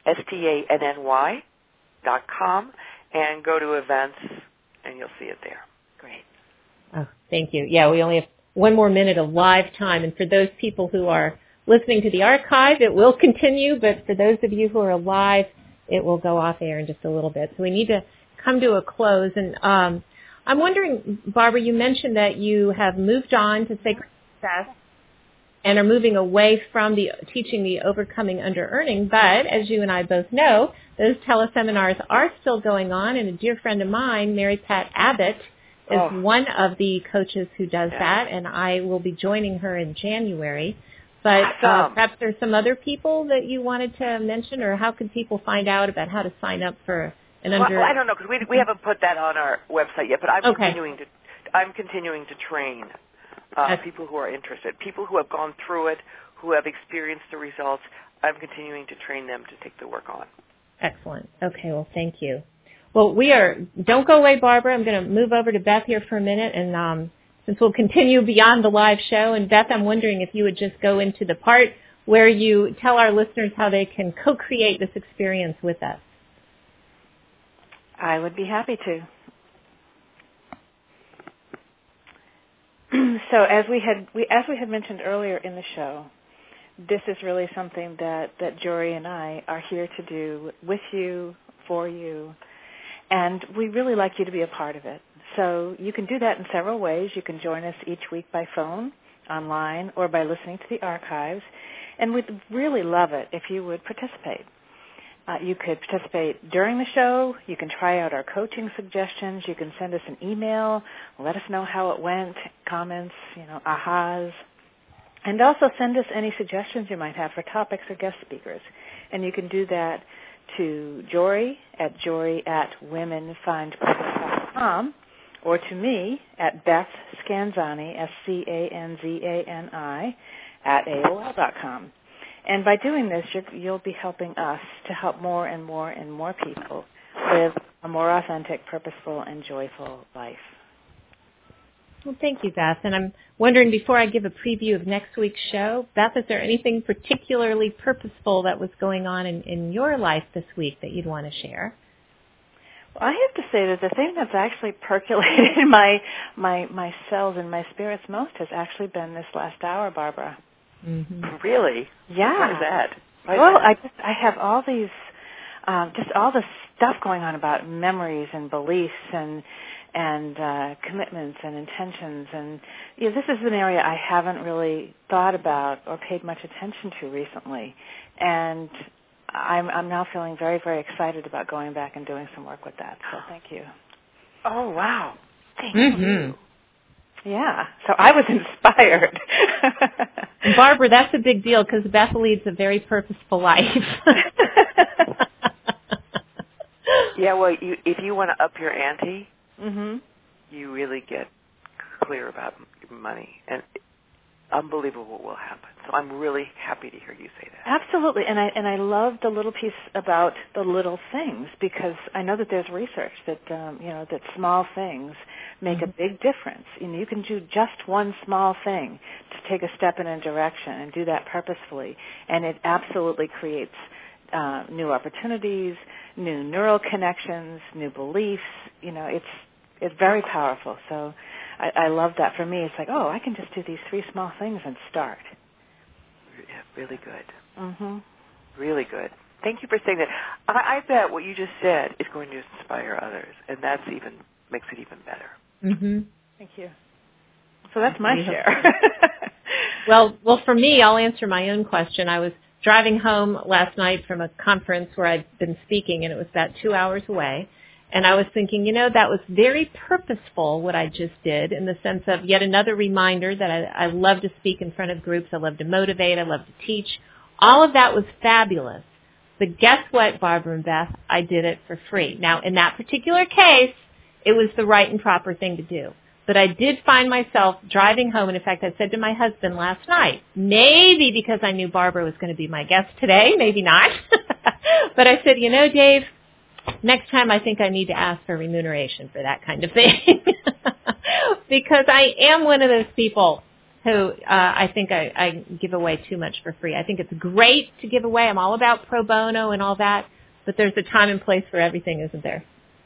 STANNY.com, and go to events, and you'll see it there. Great. Oh, thank you. Yeah, we only have one more minute of live time, and for those people who are listening to the archive, it will continue, but for those of you who are live, it will go off air in just a little bit. So we need to come to a close, and I'm wondering, Barbara, you mentioned that you have moved on to Sacred Success and are moving away from teaching the Overcoming Under-Earning, but as you and I both know, those teleseminars are still going on, and a dear friend of mine, Mary Pat Abbott, is one of the coaches who does that, and I will be joining her in January. But perhaps there's some other people that you wanted to mention, or how can people find out about how to sign up for an under? Well, I don't know, because we haven't put that on our website yet, but I'm continuing to train people who are interested, people who have gone through it, who have experienced the results. I'm continuing to train them to take the work on. Excellent. Okay, well, thank you. Well, don't go away, Barbara. I'm going to move over to Beth here for a minute, and since we'll continue beyond the live show, and Beth, I'm wondering if you would just go into the part where you tell our listeners how they can co-create this experience with us. I would be happy to. So as we had mentioned earlier in the show, this is really something that Jory and I are here to do with you, for you, and we really like you to be a part of it. So you can do that in several ways. You can join us each week by phone, online, or by listening to the archives, and we'd really love it if you would participate. You could participate during the show. You can try out our coaching suggestions. You can send us an email. Let us know how it went, comments, ahas. And also send us any suggestions you might have for topics or guest speakers. And you can do that to Jory at jory@womenfindpurpose.com or to me at Beth Scanzani, SCANZANI, @AOL.com. And by doing this, you'll be helping us to help more and more and more people live a more authentic, purposeful, and joyful life. Well, thank you, Beth. And I'm wondering, before I give a preview of next week's show, Beth, is there anything particularly purposeful that was going on in your life this week that you'd want to share? Well, I have to say that the thing that's actually percolated in my cells and my spirits most has actually been this last hour, Barbara. Mm-hmm. Really? Yeah. What is that? I have all these, just all this stuff going on about memories and beliefs and commitments and intentions, and this is an area I haven't really thought about or paid much attention to recently, and I'm now feeling very, very excited about going back and doing some work with that. So thank you. Oh wow! Thank you. Yeah, so I was inspired. And Barbara, that's a big deal because Beth leads a very purposeful life. Yeah, well, if you want to up your ante, you really get clear about your money, and unbelievable what will happen. So I'm really happy to hear you say that. Absolutely, and I love the little piece about the little things, because I know that there's research that that small things make a big difference. You can do just one small thing to take a step in a direction and do that purposefully, and it absolutely creates new opportunities, new neural connections, new beliefs. It's very powerful. So I love that. For me, it's like, I can just do these 3 small things and start. Yeah, really good. Mm-hmm. Really good. Thank you for saying that. I bet what you just said is going to inspire others, and makes it even better. Mm-hmm. Thank you. So that's my share. Well, for me, I'll answer my own question. I was driving home last night from a conference where I'd been speaking, and it was about 2 hours away. And I was thinking, that was very purposeful what I just did, in the sense of yet another reminder that I love to speak in front of groups, I love to motivate, I love to teach. All of that was fabulous. But guess what, Barbara and Beth? I did it for free. Now, in that particular case, it was the right and proper thing to do. But I did find myself driving home, and in fact, I said to my husband last night, maybe because I knew Barbara was going to be my guest today, maybe not. But I said, Dave, next time I think I need to ask for remuneration for that kind of thing. Because I am one of those people who I think I give away too much for free. I think it's great to give away. I'm all about pro bono and all that, but there's a time and place for everything, isn't there?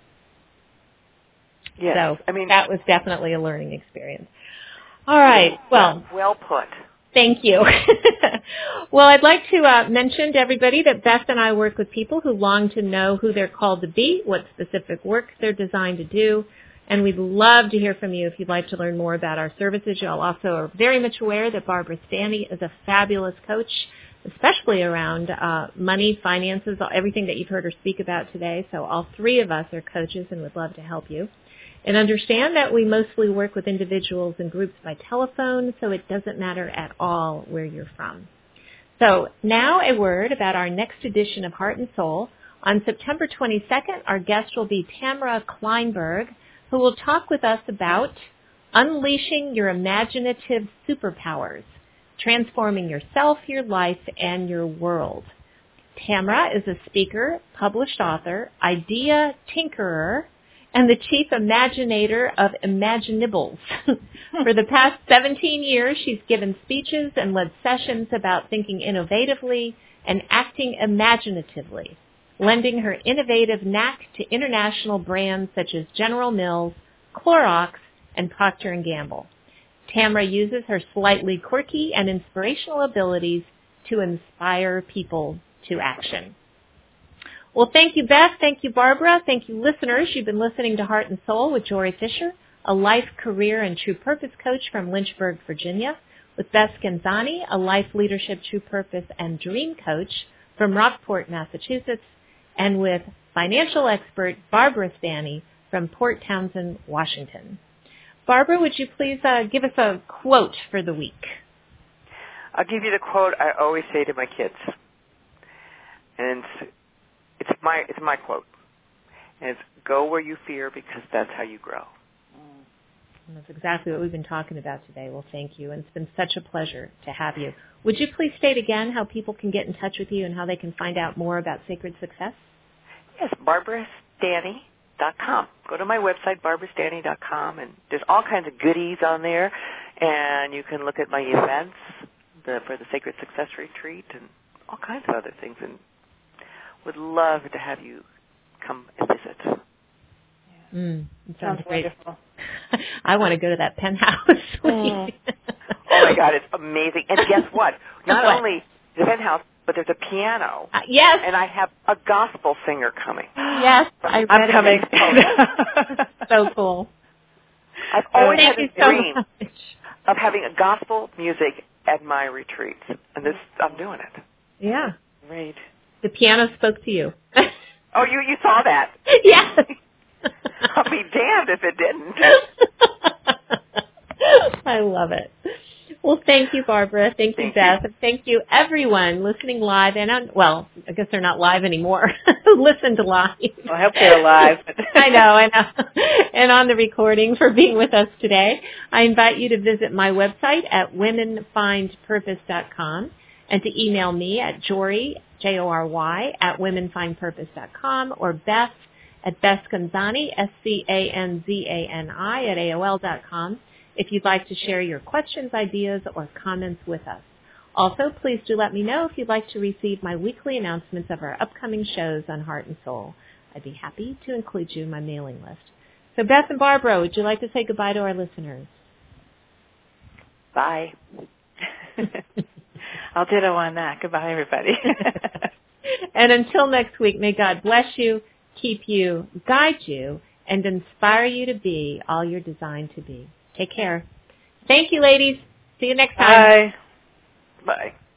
Yes. So that was definitely a learning experience. All right. Well put. Thank you. Well, I'd like to mention to everybody that Beth and I work with people who long to know who they're called to be, what specific work they're designed to do, and we'd love to hear from you if you'd like to learn more about our services. You all also are very much aware that Barbara Stanny is a fabulous coach, especially around money, finances, everything that you've heard her speak about today. So all 3 of us are coaches and would love to help you. And understand that we mostly work with individuals and groups by telephone, so it doesn't matter at all where you're from. So now a word about our next edition of Heart and Soul. On September 22nd, our guest will be Tamara Kleinberg, who will talk with us about unleashing your imaginative superpowers, transforming yourself, your life, and your world. Tamara is a speaker, published author, idea tinkerer, and the chief imaginator of Imaginables. For the past 17 years, she's given speeches and led sessions about thinking innovatively and acting imaginatively, lending her innovative knack to international brands such as General Mills, Clorox, and Procter & Gamble. Tamara uses her slightly quirky and inspirational abilities to inspire people to action. Well, thank you, Beth. Thank you, Barbara. Thank you, listeners. You've been listening to Heart and Soul with Jory Fisher, a life, career, and true purpose coach from Lynchburg, Virginia, with Beth Scanzani, a life, leadership, true purpose, and dream coach from Rockport, Massachusetts, and with financial expert Barbara Stanny from Port Townsend, Washington. Barbara, would you please give us a quote for the week? I'll give you the quote I always say to my kids, and it's my quote, and it's "Go where you fear, because that's how you grow." And that's exactly what we've been talking about today. Well, thank you, and it's been such a pleasure to have you. Would you please state again how people can get in touch with you and how they can find out more about Sacred Success? Yes, BarbaraStanny.com. Go to my website, BarbaraStanny.com, and there's all kinds of goodies on there, and you can look at my events for the Sacred Success Retreat and all kinds of other things, and would love to have you come and visit. It sounds great. Wonderful. I want to go to that penthouse suite. Oh my God, it's amazing. And guess what? Not only the penthouse, but there's a piano. Yes. And I have a gospel singer coming. Yes, I'm coming. So cool. I've always had Thank this you so dream much. of having a gospel music at my retreats, and I'm doing it. Yeah. Great. The piano spoke to you. Oh, you saw that? Yes. I'll be damned if it didn't. I love it. Well, thank you, Barbara. Thank you, Beth. And thank you, everyone listening live and on, well, I guess they're not live anymore. Listened live. Well, I hope they're live. I know. And on the recording for being with us today. I invite you to visit my website at womenfindpurpose.com and to email me at Jory, Jory, at womenfindpurpose.com or Beth at Beth Scanzani, SCANZANI at AOL.com if you'd like to share your questions, ideas, or comments with us. Also, please do let me know if you'd like to receive my weekly announcements of our upcoming shows on Heart and Soul. I'd be happy to include you in my mailing list. So Beth and Barbara, would you like to say goodbye to our listeners? Bye. I'll ditto on that. Goodbye, everybody. And until next week, may God bless you, keep you, guide you, and inspire you to be all you're designed to be. Take care. Thank you, ladies. See you next time. Bye. Bye.